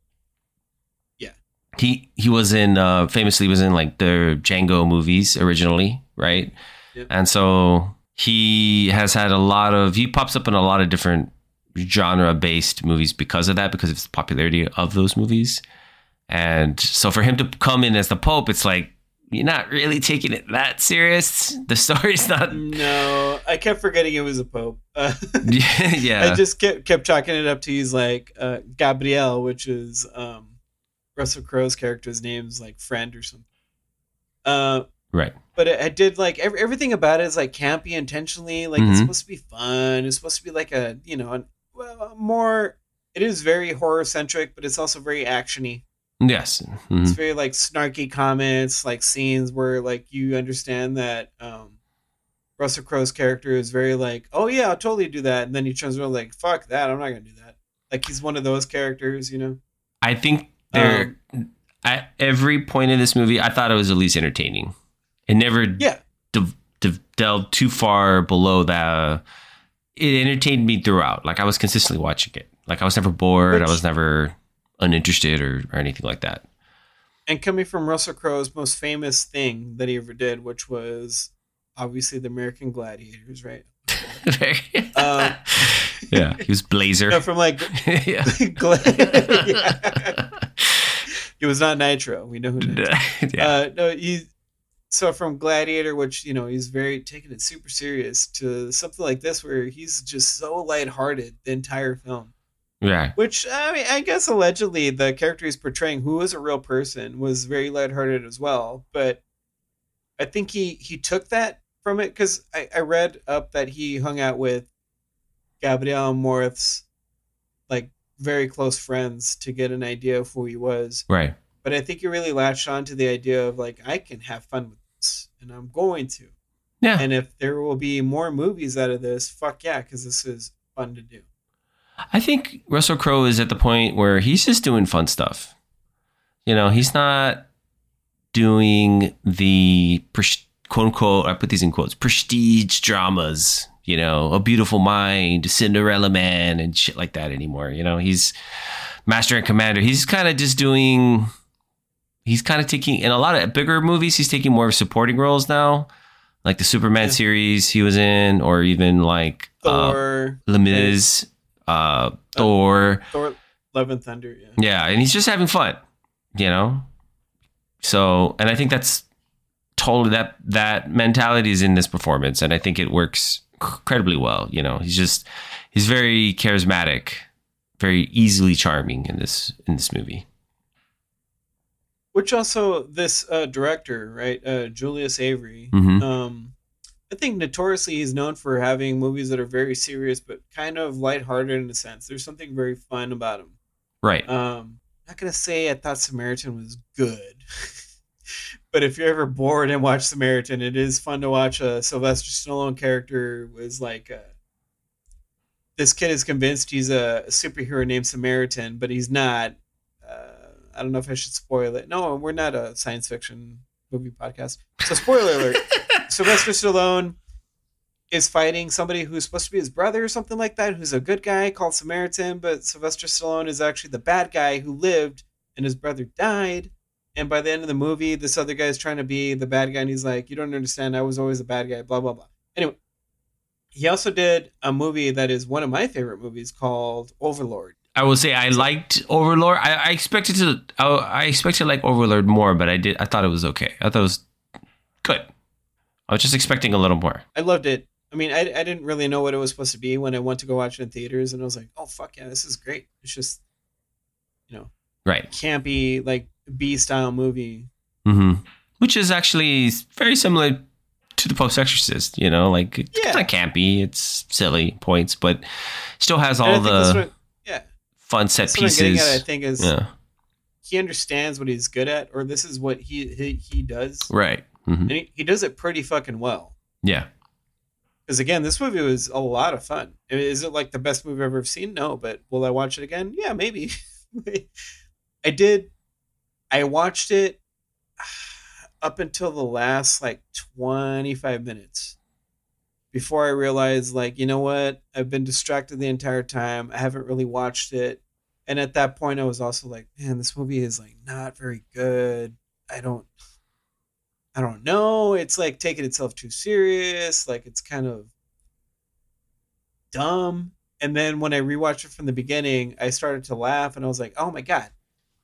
Speaker 2: he, he was in, uh, famously was in like the Django movies originally. Right.
Speaker 3: Yep.
Speaker 2: And so he has had a lot of, he pops up in a lot of different genre based movies because of that, because of the popularity of those movies. And so for him to come in as the Pope, it's like, you're not really taking it that serious. The story's not.
Speaker 3: No, I kept forgetting it was a Pope. Uh,
Speaker 2: yeah.
Speaker 3: I just kept, kept chalking it up to use like uh, Gabriel, which is um, Russell Crowe's character's name's like friend or something. Uh,
Speaker 2: right.
Speaker 3: But it, it did like every, everything about it is like campy intentionally. Like
Speaker 2: Mhm.
Speaker 3: it's supposed to be fun. It's supposed to be like a, you know, an, well, more, it is very horror centric, but it's also very actiony.
Speaker 2: Yes. Mhm.
Speaker 3: It's very like snarky comments, like scenes where like you understand that um, Russell Crowe's character is very like, oh yeah, I'll totally do that, and then he turns around like, fuck that, I'm not gonna do that. Like he's one of those characters, you know.
Speaker 2: I think there, at every point in this movie, I thought it was at least entertaining. It never
Speaker 3: Yeah,
Speaker 2: de- de- delved too far below that. It entertained me throughout. Like I was consistently watching it. Like I was never bored.
Speaker 3: Which-
Speaker 2: I was never uninterested or, or anything like that.
Speaker 3: and coming from Russell Crowe's most famous thing that he ever did, which was obviously the American Gladiators, right? Um,
Speaker 2: yeah, he was Blazer.
Speaker 3: No, from like,
Speaker 2: yeah.
Speaker 3: Gla- yeah. It was not Nitro. We know who. Nitro.
Speaker 2: yeah.
Speaker 3: Uh, no, he. So from Gladiator, which you know he's very taking it super serious, to something like this where he's just so lighthearted the entire film.
Speaker 2: yeah.
Speaker 3: Which I mean, I guess allegedly the character he's portraying, who is a real person, was very lighthearted as well. But I think he he took that from it because I, I read up that he hung out with Gabriel Moritz, like very close friends, to get an idea of who he was.
Speaker 2: Right.
Speaker 3: But I think he really latched on to the idea of like, I can have fun with this, and I'm going to.
Speaker 2: Yeah.
Speaker 3: And if there will be more movies out of this, fuck yeah, because this is fun to do.
Speaker 2: I think Russell Crowe is at the point where he's just doing fun stuff. You know, he's not doing the pres- quote unquote, I put these in quotes, prestige dramas, you know, A Beautiful Mind, Cinderella Man, and shit like that anymore. You know, he's Master and Commander. He's kind of just doing, he's kind of taking, in a lot of bigger movies, he's taking more supporting roles now. Like the Superman
Speaker 3: Yeah.
Speaker 2: series he was in, or even like uh,
Speaker 3: Thor,
Speaker 2: Les Mis, uh, Thor.
Speaker 3: Thor, Love and Thunder, yeah.
Speaker 2: Yeah, and he's just having fun, you know? So, and I think that's totally, that that mentality is in this performance, and I think it works incredibly well, you know? He's just, he's very charismatic, very easily charming in this in this movie.
Speaker 3: Which also, this uh, director, right, uh, Julius Avery,
Speaker 2: Mhm.
Speaker 3: um, I think notoriously he's known for having movies that are very serious, but kind of lighthearted in a sense. There's something very fun about him.
Speaker 2: Right.
Speaker 3: Um, not gonna say I thought Samaritan was good, but if you're ever bored and watch Samaritan, it is fun to watch a Sylvester Stallone character was like a, this kid is convinced he's a superhero named Samaritan, but he's not. Uh, I don't know if I should spoil it. No, we're not a science fiction movie podcast. So spoiler alert. Sylvester Stallone is fighting somebody who's supposed to be his brother or something like that, who's a good guy called Samaritan, but Sylvester Stallone is actually the bad guy who lived and his brother died. And by the end of the movie, this other guy is trying to be the bad guy, and he's like, you don't understand, I was always a bad guy, blah, blah, blah. Anyway, he also did a movie that is one of my favorite movies called Overlord.
Speaker 2: I will say I liked Overlord. I, I expected to, I, I expected to like Overlord more, but I did, I thought it was okay. I thought it was good. I was just expecting a little more.
Speaker 3: I loved it. I mean, I, I didn't really know what it was supposed to be when I went to go watch it in theaters, and I was like, oh, fuck yeah, this is great. It's just, you know,
Speaker 2: Right.
Speaker 3: campy, like B-style movie.
Speaker 2: hmm Which is actually very similar to the Post Exorcist, you know, like it's
Speaker 3: Yeah.
Speaker 2: kind of campy, it's silly points, but still has
Speaker 3: And I
Speaker 2: all
Speaker 3: think that's
Speaker 2: the
Speaker 3: what, yeah,
Speaker 2: fun set
Speaker 3: that's what I'm getting
Speaker 2: pieces.
Speaker 3: at, I think, is
Speaker 2: Yeah.
Speaker 3: he understands what he's good at, or this is what he he, he does.
Speaker 2: Right. hmm
Speaker 3: And he, he does it pretty fucking well.
Speaker 2: Yeah.
Speaker 3: Because again, this movie was a lot of fun. I mean, is it like the best movie I've ever seen? No, but will I watch it again? Yeah, maybe. I did. I watched it up until the last like twenty-five minutes before I realized, like, you know what? I've been distracted the entire time. I haven't really watched it. And at that point, I was also like, man, this movie is like not very good. I don't. I don't know. It's like taking itself too serious. Like it's kind of dumb. And then when I rewatched it from the beginning, I started to laugh and I was like, oh my God.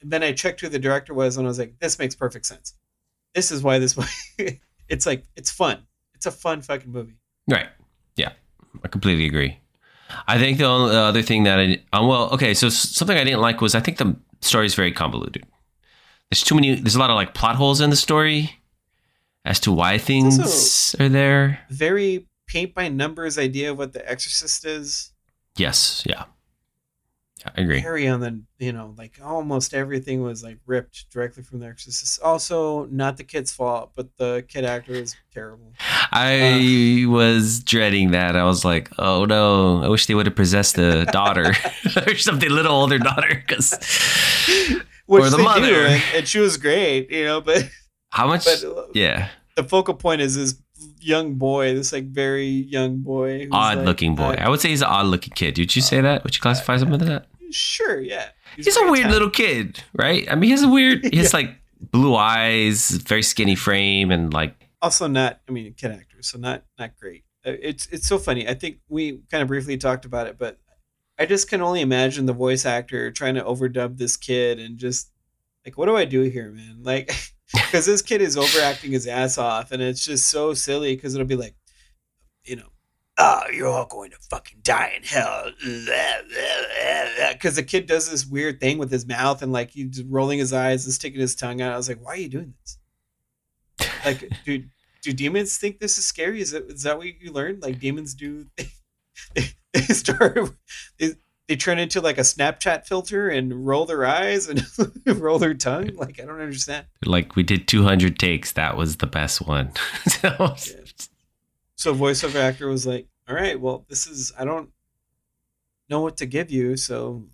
Speaker 3: then I checked who the director was, and I was like, this makes perfect sense. This is why this movie. It's like it's fun. It's a fun fucking movie.
Speaker 2: Right. Yeah, I completely agree. I think the only other thing that I um, well, okay, so something I didn't like was I think the story is very convoluted. There's too many. There's a lot of like plot holes in the story as to why things
Speaker 3: also
Speaker 2: are there.
Speaker 3: Very paint by numbers idea of what The Exorcist is.
Speaker 2: Yes. Yeah. Yeah, I agree.
Speaker 3: Very on the, you know, like almost everything was like ripped directly from The Exorcist. Also, not the kid's fault, but the kid actor is terrible.
Speaker 2: I uh, was dreading that. I was like, oh no, I wish they would have possessed the daughter or something, little older daughter, because or the
Speaker 3: they
Speaker 2: mother.
Speaker 3: Do, and, and she was great, you know. But
Speaker 2: how much?
Speaker 3: But,
Speaker 2: yeah.
Speaker 3: The focal point is this young boy, this like very young boy,
Speaker 2: odd
Speaker 3: like,
Speaker 2: looking boy.
Speaker 3: uh,
Speaker 2: I would say he's an odd looking kid. Would you say that? Would you classify something as that?
Speaker 3: Sure, yeah.
Speaker 2: He's, he's a weird talented. little kid, right? I mean, he has a weird. He has yeah. like blue eyes, very skinny frame, and like
Speaker 3: also not. I mean, kid actor, so not not great. It's it's so funny. I think we kind of briefly talked about it, but I just can only imagine the voice actor trying to overdub this kid and just like, what do I do here, man? Like, because this kid is overacting his ass off, and it's just so silly because it'll be like, you know. Oh, you're all going to fucking die in hell. Because the kid does this weird thing with his mouth and like he's rolling his eyes and sticking his tongue out. I was like, why are you doing this? Like, dude, do demons think this is scary? Is that is that what you learned? Like demons do? They, they start. They, they turn into like a Snapchat filter and roll their eyes and roll their tongue. Like I don't understand.
Speaker 2: Like we did two hundred takes. That was the best one. So,
Speaker 3: yeah. So voiceover actor was like, all right, well, this is, I don't know what to give you. So.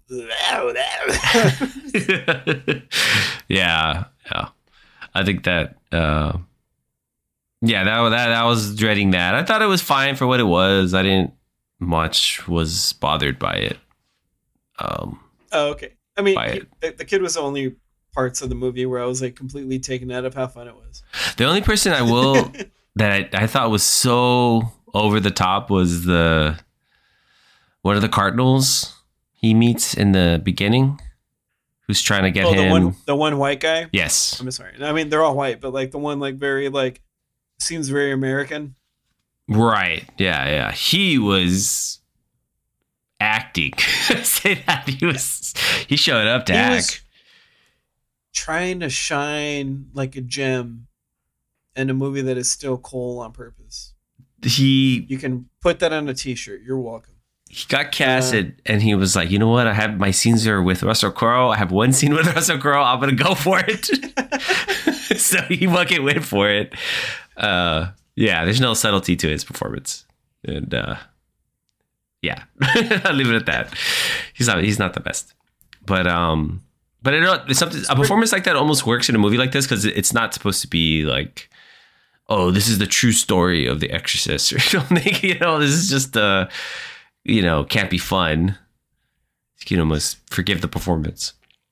Speaker 2: yeah. Yeah. I think that, uh, yeah, that, that, that was dreading that. I thought it was fine for what it was. I didn't much was bothered by it. Um,
Speaker 3: oh, okay. I mean, he, the, the kid was the only parts of the movie where I was like completely taken out of how fun it was.
Speaker 2: The only person I will... that I, I thought was so over the top was the one of the Cardinals he meets in the beginning, who's trying to get
Speaker 3: oh, the
Speaker 2: him.
Speaker 3: One, the one white guy.
Speaker 2: Yes,
Speaker 3: I'm sorry. I mean, they're all white, but like the one like very like seems very American.
Speaker 2: Right? Yeah, yeah. He was acting. Say that he was. He showed up to
Speaker 3: he
Speaker 2: act.
Speaker 3: Was trying to shine like a gem. And a movie that is still cool on purpose.
Speaker 2: He,
Speaker 3: you can put that on a T-shirt. You're welcome.
Speaker 2: He got casted, uh, and he was like, "You know what? I have my scenes are with Russell Crowe. I have one scene with Russell Crowe. I'm gonna go for it." So he fucking went for it. Uh, yeah, there's no subtlety to his performance, and uh, yeah, I'll leave it at that. He's not. He's not the best, but um, but it, it's something. A performance like that almost works in a movie like this because it's not supposed to be like, oh, this is the true story of The Exorcist or something. You know, this is just, uh, you know, can't be fun. You can almost forgive the performance.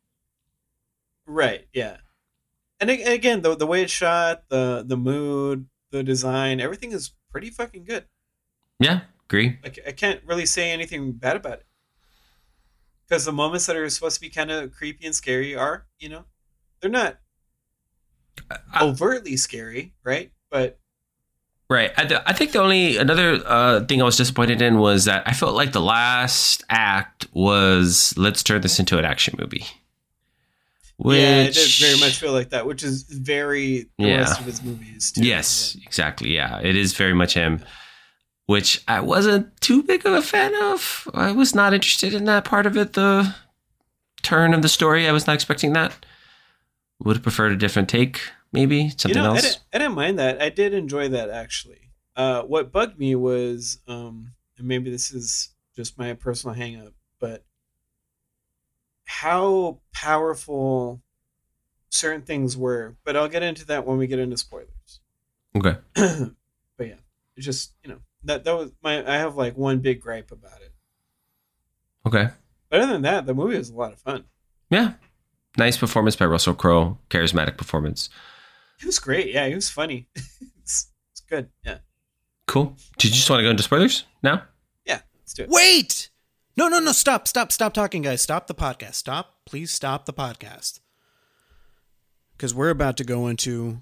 Speaker 3: Right. Yeah. And again, the the way it's shot, the the mood, the design, everything is pretty fucking good.
Speaker 2: Yeah, agree.
Speaker 3: Like I can't really say anything bad about it. Because the moments that are supposed to be kind of creepy and scary are, you know, they're not overtly scary, right? But
Speaker 2: right, I, th- I think the only another uh, thing I was disappointed in was that I felt like the last act was let's turn this into an action movie. Which,
Speaker 3: yeah, it did very much feel like that, which is very the
Speaker 2: yeah.
Speaker 3: rest of his movies too.
Speaker 2: Yes,
Speaker 3: yeah.
Speaker 2: exactly. Yeah, it is very much him, which I wasn't too big of a fan of. I was not interested in that part of it. The turn of the story, I was not expecting that. Would have preferred a different take. Maybe something
Speaker 3: you know,
Speaker 2: else.
Speaker 3: I didn't, I didn't mind that. I did enjoy that actually. Uh, what bugged me was, um, and maybe this is just my personal hang up, but how powerful certain things were. But I'll get into that when we get into spoilers.
Speaker 2: Okay.
Speaker 3: But yeah, it's just, you know, that that was my. I have like one big gripe about it.
Speaker 2: Okay.
Speaker 3: But other than that, the movie was a lot of fun.
Speaker 2: Yeah. Nice performance by Russell Crowe. Charismatic performance.
Speaker 3: He was great. Yeah, he was funny. it's, it's good. Yeah.
Speaker 2: Cool. Did you just want to go into spoilers now?
Speaker 3: Yeah, let's do it.
Speaker 4: Wait! No, no, no. Stop, stop, stop talking, guys. Stop the podcast. Stop. Please stop the podcast. because we're about to go into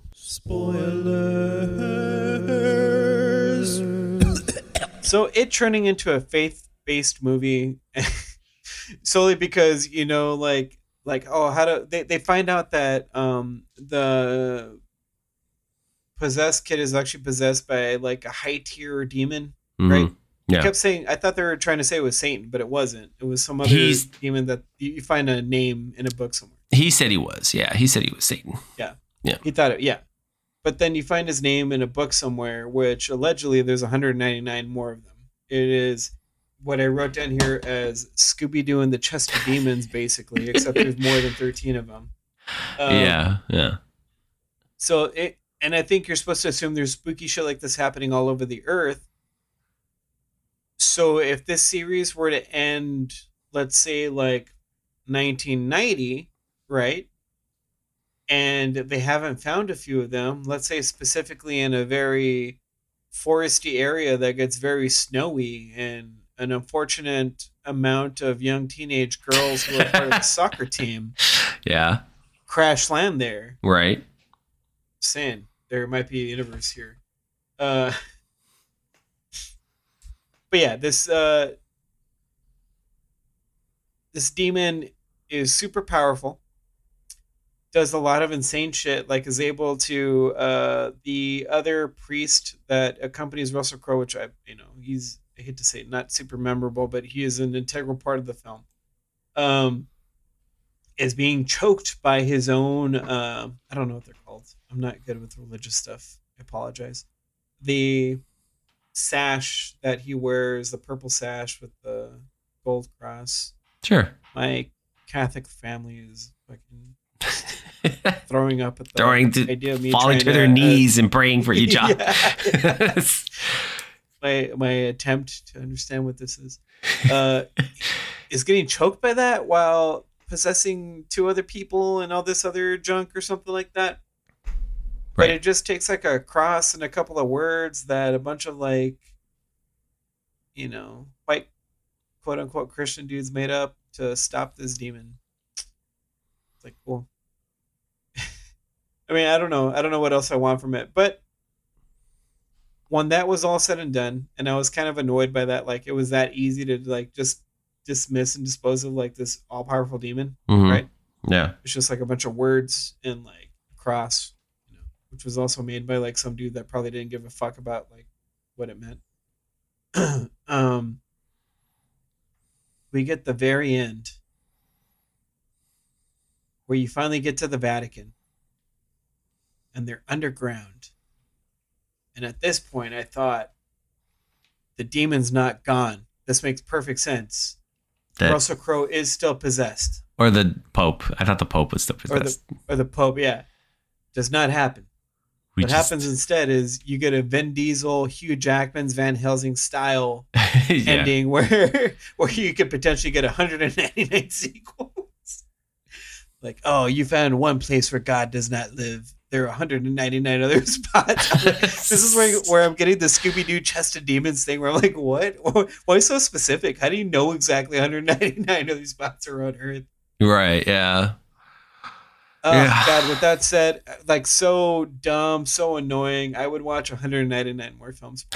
Speaker 4: spoilers.
Speaker 3: So it turning into a faith-based movie solely because, you know, like, like, oh, how do they, they find out that um, the possessed kid is actually possessed by like a high tier demon,
Speaker 2: Mhm.
Speaker 3: right?
Speaker 2: Yeah.
Speaker 3: I kept saying, I thought they were trying to say it was Satan, but it wasn't. It was some other
Speaker 2: He's-
Speaker 3: demon that you you find a name in a book somewhere.
Speaker 2: He said he was. Yeah, he said he was Satan.
Speaker 3: He thought it, yeah. But then you find his name in a book somewhere, which allegedly there's one hundred ninety-nine more of them. It is what I wrote down here as Scooby-Doo and the Chest of Demons, basically, except there's more than thirteen of them. Um,
Speaker 2: yeah, yeah.
Speaker 3: So it, and I think you're supposed to assume there's spooky shit like this happening all over the earth. So if this series were to end, let's say like nineteen ninety, right? And they haven't found a few of them, let's say specifically in a very foresty area that gets very snowy and an unfortunate amount of young teenage girls who are part of the soccer team
Speaker 2: Yeah,
Speaker 3: crash land there.
Speaker 2: right.
Speaker 3: Saying there might be a universe here. Uh, but yeah, this uh, this demon is super powerful. Does a lot of insane shit, like is able to uh, the other priest that accompanies Russell Crowe, which I you know he's I hate to say it, not super memorable, but he is an integral part of the film. Um, is being choked by his own uh, I don't know what they're called. I'm not good with religious stuff. I apologize. The sash that he wears, the purple sash with the gold cross.
Speaker 2: Sure.
Speaker 3: My Catholic family is fucking throwing up at the
Speaker 2: Throwing to
Speaker 3: idea of me
Speaker 2: falling
Speaker 3: trying
Speaker 2: to their
Speaker 3: uh,
Speaker 2: knees and praying for each
Speaker 3: Yeah,
Speaker 2: other.
Speaker 3: yeah. my my attempt to understand what this is uh, is getting choked by that while possessing two other people and all this other junk or something like that. But
Speaker 2: Right.
Speaker 3: it just takes like a cross and a couple of words that a bunch of like, you know, white quote unquote Christian dudes made up to stop this demon. It's like, cool. I mean, I don't know. I don't know what else I want from it. But when that was all said and done, and I was kind of annoyed by that, like it was that easy to like just dismiss and dispose of like this all powerful demon,
Speaker 2: Mhm.
Speaker 3: right?
Speaker 2: Yeah.
Speaker 3: It's just like a bunch of words and like a cross, you know, which was also made by like some dude that probably didn't give a fuck about like what it meant. um, we get the very end where you finally get to the Vatican and they're underground. And at this point, I thought the demon's not gone. This makes perfect sense.
Speaker 2: That-
Speaker 3: Russell Crowe is still possessed.
Speaker 2: Or the Pope. I thought the Pope was the
Speaker 3: Or the
Speaker 2: possessed.
Speaker 3: or the Pope, yeah. Does not happen.
Speaker 2: We
Speaker 3: what
Speaker 2: just-
Speaker 3: happens instead is you get a Vin Diesel, Hugh Jackman's Van Helsing style
Speaker 2: yeah.
Speaker 3: ending where where you could potentially get one hundred ninety-nine sequels. Like, oh, you found one place where God does not live. There are one hundred ninety-nine other spots. This is where, where I'm getting the Scooby-Doo Chest of Demons thing where I'm like, what? Why so specific? How do you know exactly one hundred ninety-nine of these spots are on Earth?
Speaker 2: Right, yeah.
Speaker 3: Oh,
Speaker 2: Yeah.
Speaker 3: God, with that said, like so dumb, so annoying. I would watch one hundred ninety-nine more films.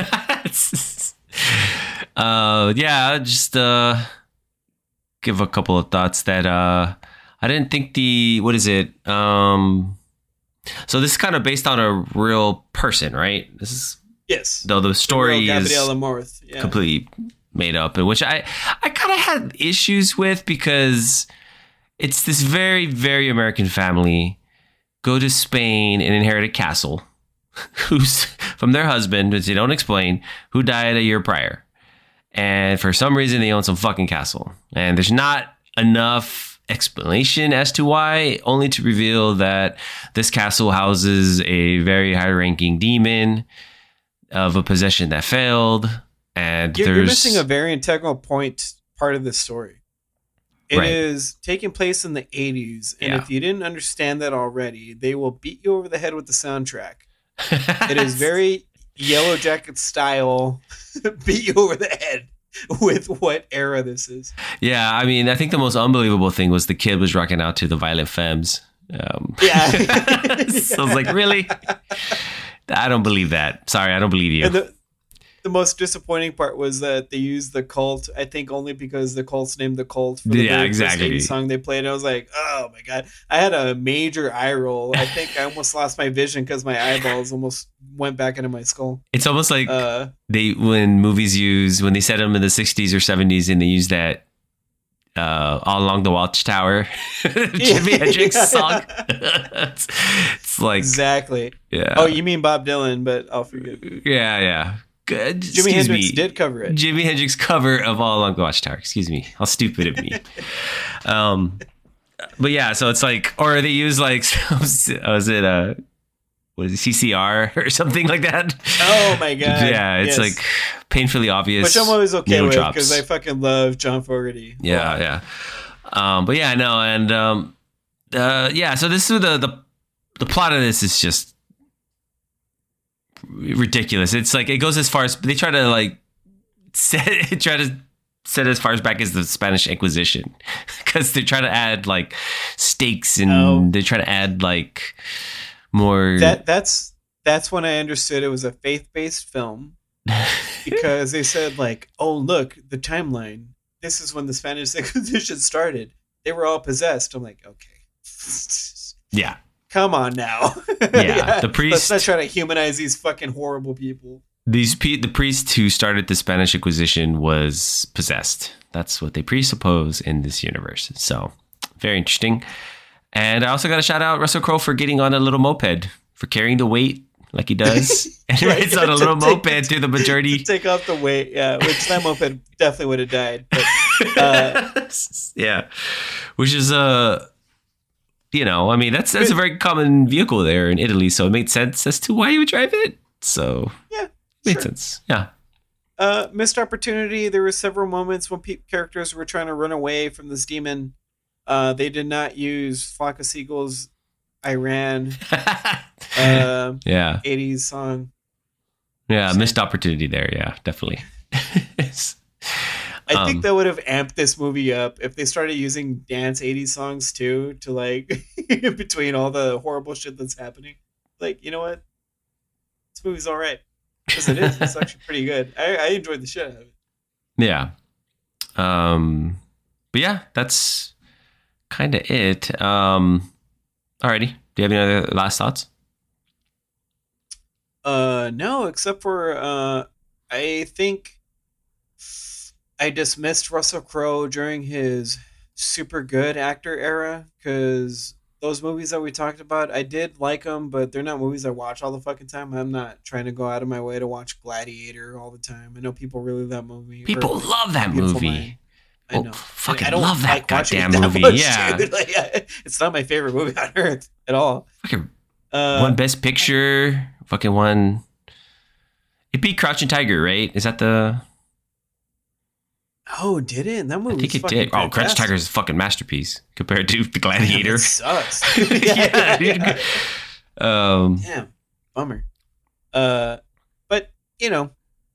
Speaker 2: uh, yeah, just uh, give a couple of thoughts that uh, I didn't think the, what is it? Um, so this is kind of based on a real person, right? This is,
Speaker 3: Yes.
Speaker 2: though the story
Speaker 3: Real
Speaker 2: is
Speaker 3: Gabrielle Amorth. Yeah.
Speaker 2: completely made up, and which I, I kind of had issues with because it's this very, very American family go to Spain and inherit a castle who's from their husband, which they don't explain, who died a year prior. And for some reason, they own some fucking castle. And there's not enough explanation as to why, only to reveal that this castle houses a very high-ranking demon of a possession that failed. And
Speaker 3: You're,
Speaker 2: there's
Speaker 3: you're missing a very integral point, part of this story. It
Speaker 2: Right.
Speaker 3: is taking place in the eighties. And
Speaker 2: Yeah.
Speaker 3: if you didn't understand that already, they will beat you over the head with the soundtrack. It is very Yellow Jacket style, beat you over the head with what era this is.
Speaker 2: Yeah, I mean, I think the most unbelievable thing was the kid was rocking out to the Violent Femmes Um,
Speaker 3: Yeah.
Speaker 2: So I was like, really? I don't believe that. Sorry, I don't believe you.
Speaker 3: And the, the most disappointing part was that they used the Cult, I think only because the Cult's named the Cult for the
Speaker 2: Yeah,
Speaker 3: very first
Speaker 2: exactly.
Speaker 3: eighties song they played. And I was like, oh my God. I had a major eye roll. I think I almost lost my vision because my eyeballs almost went back into my skull.
Speaker 2: It's almost like
Speaker 3: Uh,
Speaker 2: they when movies use when they set them in the sixties or seventies and they use that uh, All Along the Watchtower Jimi Hendrix
Speaker 3: Yeah.
Speaker 2: song. it's, it's like
Speaker 3: exactly.
Speaker 2: yeah,
Speaker 3: Oh, you mean Bob Dylan, but I'll forget.
Speaker 2: yeah, yeah. Good.
Speaker 3: Jimi
Speaker 2: Excuse
Speaker 3: Hendrix
Speaker 2: me.
Speaker 3: did cover it.
Speaker 2: Jimi Hendrix cover of All Along the Watchtower. Excuse me. How stupid of me. um, but yeah, so it's like, or they use like, was it uh, was it C C R or something like that?
Speaker 3: Oh my God.
Speaker 2: Yeah, it's
Speaker 3: Yes.
Speaker 2: like painfully obvious.
Speaker 3: Which I'm always okay
Speaker 2: needle
Speaker 3: with
Speaker 2: drops.
Speaker 3: because I fucking love John Fogerty.
Speaker 2: Yeah, yeah. Um, but yeah, I know, and um, uh, yeah. So this is the the the plot of this is just ridiculous. It's like it goes as far as they try to like set try to set as far as back as the Spanish Inquisition because they try to add like stakes and
Speaker 3: Oh.
Speaker 2: they try to add like more.
Speaker 3: That that's that's when I understood it was a faith-based film because they said like, "Oh, look, the timeline. This is when the Spanish Inquisition started. They were all possessed." I'm like, "Okay."
Speaker 2: yeah.
Speaker 3: Come on now.
Speaker 2: Yeah, the priest-
Speaker 3: Let's not try to humanize these fucking horrible people.
Speaker 2: These pe- the priest who started the Spanish Inquisition was possessed. That's what they presuppose in this universe. So very interesting. And I also got to shout out Russell Crowe for getting on a little moped, for carrying the weight like he does. And he
Speaker 3: Right,
Speaker 2: rides on a
Speaker 3: to
Speaker 2: little
Speaker 3: take-
Speaker 2: moped through the majority.
Speaker 3: To take off the weight, yeah. Which that moped definitely would have died. But uh,
Speaker 2: yeah, which is a, uh, you know, I mean that's that's a very common vehicle there in Italy, so it made sense as to why you would drive it. So
Speaker 3: yeah,
Speaker 2: made
Speaker 3: sure.
Speaker 2: sense. Yeah.
Speaker 3: Uh, missed opportunity. There were several moments when pe- characters were trying to run away from this demon. Uh, they did not use Flock of Seagulls, Iran, uh,
Speaker 2: yeah.
Speaker 3: eighties song.
Speaker 2: Yeah,
Speaker 3: Same.
Speaker 2: missed opportunity there. Yeah, definitely.
Speaker 3: I
Speaker 2: Um,
Speaker 3: think that would have amped this movie up if they started using dance eighties songs too to like in between all the horrible shit that's happening. Like, you know what? This movie's all right. Because it is. It's actually pretty good. I, I enjoyed the shit out of it.
Speaker 2: Yeah. Um, but yeah, that's kind of it. Um, alrighty. Do you have any other last thoughts?
Speaker 3: Uh, no, except for uh, I think I dismissed Russell Crowe during his super good actor era because those movies that we talked about, I did like them, but they're not movies I watch all the fucking time. I'm not trying to go out of my way to watch Gladiator all the time. I know people really love that movie.
Speaker 2: People
Speaker 3: or
Speaker 2: love that
Speaker 3: Beautiful
Speaker 2: movie.
Speaker 3: Mind. I
Speaker 2: Oh,
Speaker 3: know.
Speaker 2: fucking
Speaker 3: I don't
Speaker 2: love that
Speaker 3: like watching
Speaker 2: goddamn
Speaker 3: it that
Speaker 2: movie.
Speaker 3: much,
Speaker 2: Yeah.
Speaker 3: dude. Like, yeah, it's not my favorite movie on earth at all.
Speaker 2: Fucking
Speaker 3: Uh,
Speaker 2: one Best Picture. Fucking one. It beat Crouching Tiger, right? Is that the?
Speaker 3: Oh, did it? That movie.
Speaker 2: I think it did. Oh, Crouching Tiger is a fucking masterpiece compared to The Gladiator.
Speaker 3: It sucks.
Speaker 2: Yeah, dude. Um,
Speaker 3: Damn, bummer. Uh, but you know,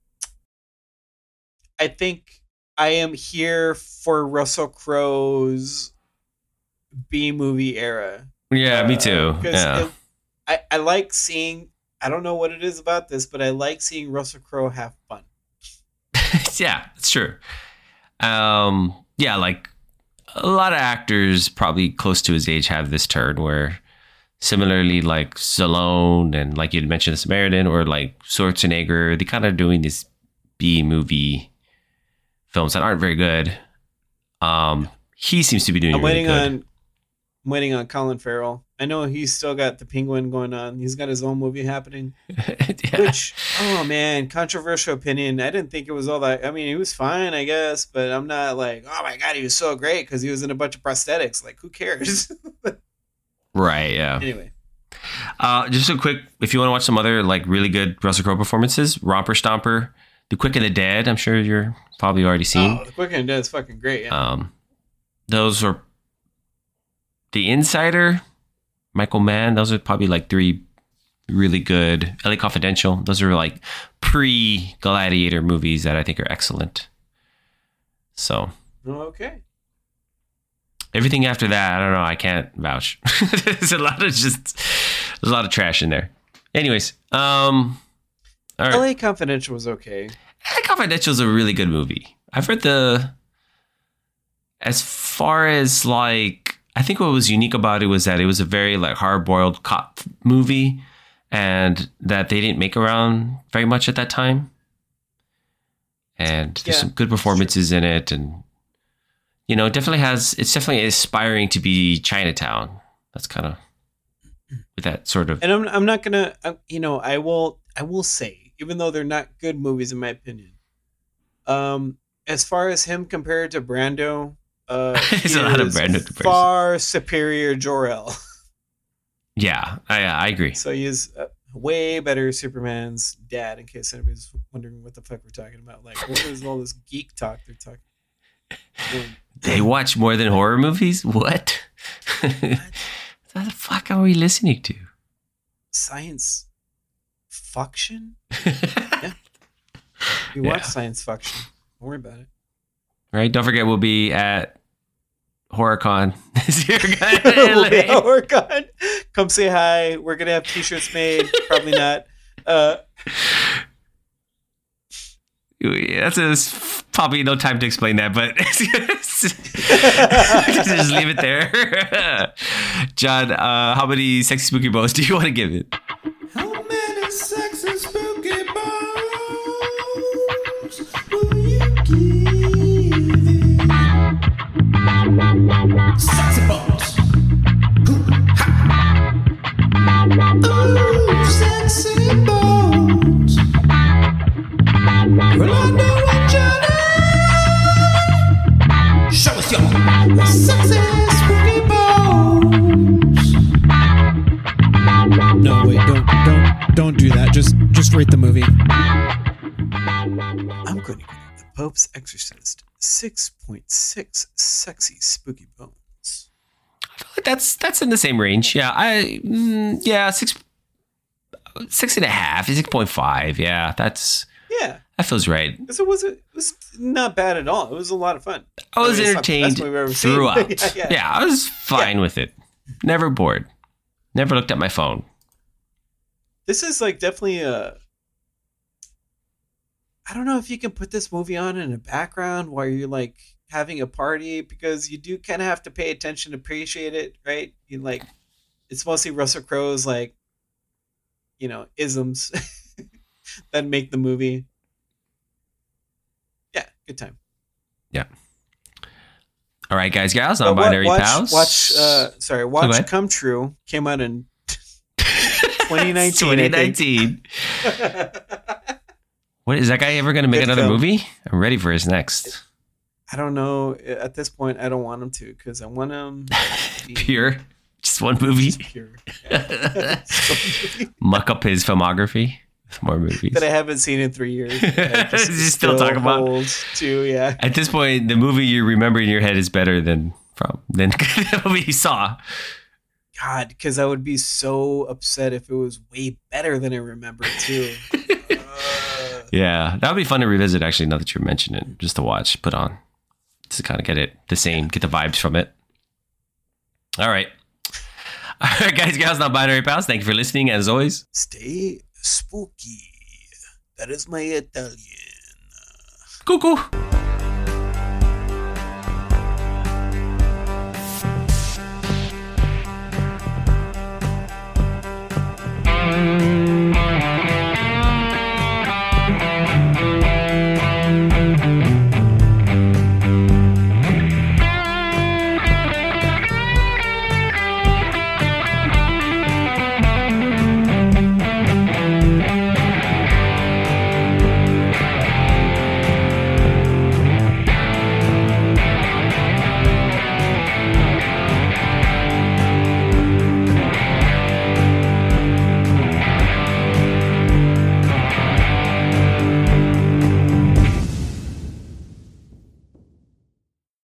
Speaker 3: I think I am here for Russell Crowe's B movie era.
Speaker 2: yeah, me
Speaker 3: Uh,
Speaker 2: too.
Speaker 3: 'cause
Speaker 2: Yeah.
Speaker 3: it- I I like seeing. I don't know what it is about this, but I like seeing Russell Crowe have fun.
Speaker 2: Yeah, it's true. Um, yeah, like a lot of actors probably close to his age have this turn where similarly like Stallone and like you'd mentioned the Samaritan or like Schwarzenegger, they kind of doing these B movie films that aren't very good. Um, he seems to be doing
Speaker 3: I'm
Speaker 2: really
Speaker 3: waiting
Speaker 2: good.
Speaker 3: on. I'm waiting on Colin Farrell. I know he's still got the Penguin going on. He's got his own movie happening.
Speaker 2: Yeah.
Speaker 3: Which, oh man, controversial opinion. I didn't think it was all that. I mean, he was fine, I guess, but I'm not like, oh my god, he was so great because he was in a bunch of prosthetics. Like, who cares?
Speaker 2: Right, yeah.
Speaker 3: Anyway,
Speaker 2: Uh, just a quick, if you want to watch some other like really good Russell Crowe performances, Romper Stomper, The Quick and the Dead, I'm sure you're probably already seen.
Speaker 3: oh, the Quick and Dead is fucking great. Yeah.
Speaker 2: Um, those are The Insider, Michael Mann. Those are probably like three really good. L A Confidential. Those are like pre-Gladiator movies that I think are excellent. So,
Speaker 3: Okay.
Speaker 2: everything after that, I don't know. I can't vouch. There's a lot of just there's a lot of trash in there. Anyways, um, all right.
Speaker 3: L A Confidential was okay.
Speaker 2: L A Confidential is a really good movie. I've heard the as far as like I think what was unique about it was that it was a very like hard-boiled cop movie, and that they didn't make around very much at that time. And there's
Speaker 3: Yeah,
Speaker 2: some good performances in it, and you know, it definitely has. It's definitely aspiring to be Chinatown. That's kind of with that sort of.
Speaker 3: And I'm I'm not gonna I, you know I will I will say, even though they're not good movies in my opinion, um, as far as him compared to Brando, uh,
Speaker 2: There's
Speaker 3: he
Speaker 2: a lot of
Speaker 3: is
Speaker 2: Brando comparison.
Speaker 3: far superior Jor-El.
Speaker 2: Yeah, I I agree.
Speaker 3: So he's uh, way better Superman's dad. In case anybody's wondering what the fuck we're talking about, like what is all this geek talk they're talking? Um,
Speaker 2: They watch more than horror movies. What? What the fuck are we listening to?
Speaker 3: Science fiction?
Speaker 2: Yeah.
Speaker 3: We watch
Speaker 2: Yeah.
Speaker 3: science fiction. Don't worry about it.
Speaker 2: Right. Don't forget, we'll be at HorrorCon.
Speaker 3: We'll be at HorrorCon. Come say hi. We're gonna have t-shirts made. Probably not. Uh,
Speaker 2: That's a, probably no time to explain that, but just leave it there. John, uh, how many sexy spooky bones do you want to give it?
Speaker 4: How many sexy spooky bones will you give it? Sexy bones. Ooh, ha. Ooh, sexy bones. Rolando and Johnny. Show us your sexy spooky bones. No, wait, don't, don't, don't do that. Just, just rate the movie.
Speaker 3: I'm going to give The Pope's Exorcist six point six sexy spooky bones.
Speaker 2: I feel like that's that's in the same range. Yeah, I mm, yeah six six and a half, six point five. Yeah, that's
Speaker 3: Yeah,
Speaker 2: that feels right.
Speaker 3: because it was it was not bad at all. It was a lot of fun.
Speaker 2: I was
Speaker 3: I mean, it's not the
Speaker 2: entertained
Speaker 3: best movie I've ever seen.
Speaker 2: throughout.
Speaker 3: yeah,
Speaker 2: yeah,
Speaker 3: yeah.
Speaker 2: I was fine with it. Never bored. Never looked at my phone.
Speaker 3: This is like definitely a. I don't know if you can put this movie on in the background while you're like having a party, because you do kind of have to pay attention to appreciate it, right? You like, it's mostly Russell Crowe's like, you know, isms that make the movie. Yeah, good time.
Speaker 2: Yeah. All right, guys, gals,
Speaker 3: But wa-
Speaker 2: non-binary
Speaker 3: watch,
Speaker 2: pals.
Speaker 3: Watch, uh, sorry, watch
Speaker 2: ahead.
Speaker 3: Come True came out in twenty nineteen.
Speaker 2: twenty
Speaker 3: I think.
Speaker 2: nineteen. What is that guy ever going to make
Speaker 3: Good
Speaker 2: another
Speaker 3: film.
Speaker 2: movie? I'm ready for his next.
Speaker 3: I don't know. At this point, I don't want him to, because I want him to be
Speaker 2: Pure, just one movie.
Speaker 3: pure. Yeah. Something
Speaker 2: Muck up his filmography with more movies.
Speaker 3: that I haven't seen in three years. that I
Speaker 2: You still talk about?
Speaker 3: holds too, yeah.
Speaker 2: At this point, the movie you remember in your head is better than from than the movie you saw.
Speaker 3: God, because I would be so upset if it was way better than I remember too. Uh,
Speaker 2: Yeah, that would be fun to revisit. Actually, now that you mention it, just to watch, put on, just to kind of get it the same, get the vibes from it. All right, all right, guys, gals, non-binary pals. Thank you for listening, as always.
Speaker 3: stay spooky. That is my Italian.
Speaker 2: Cuckoo.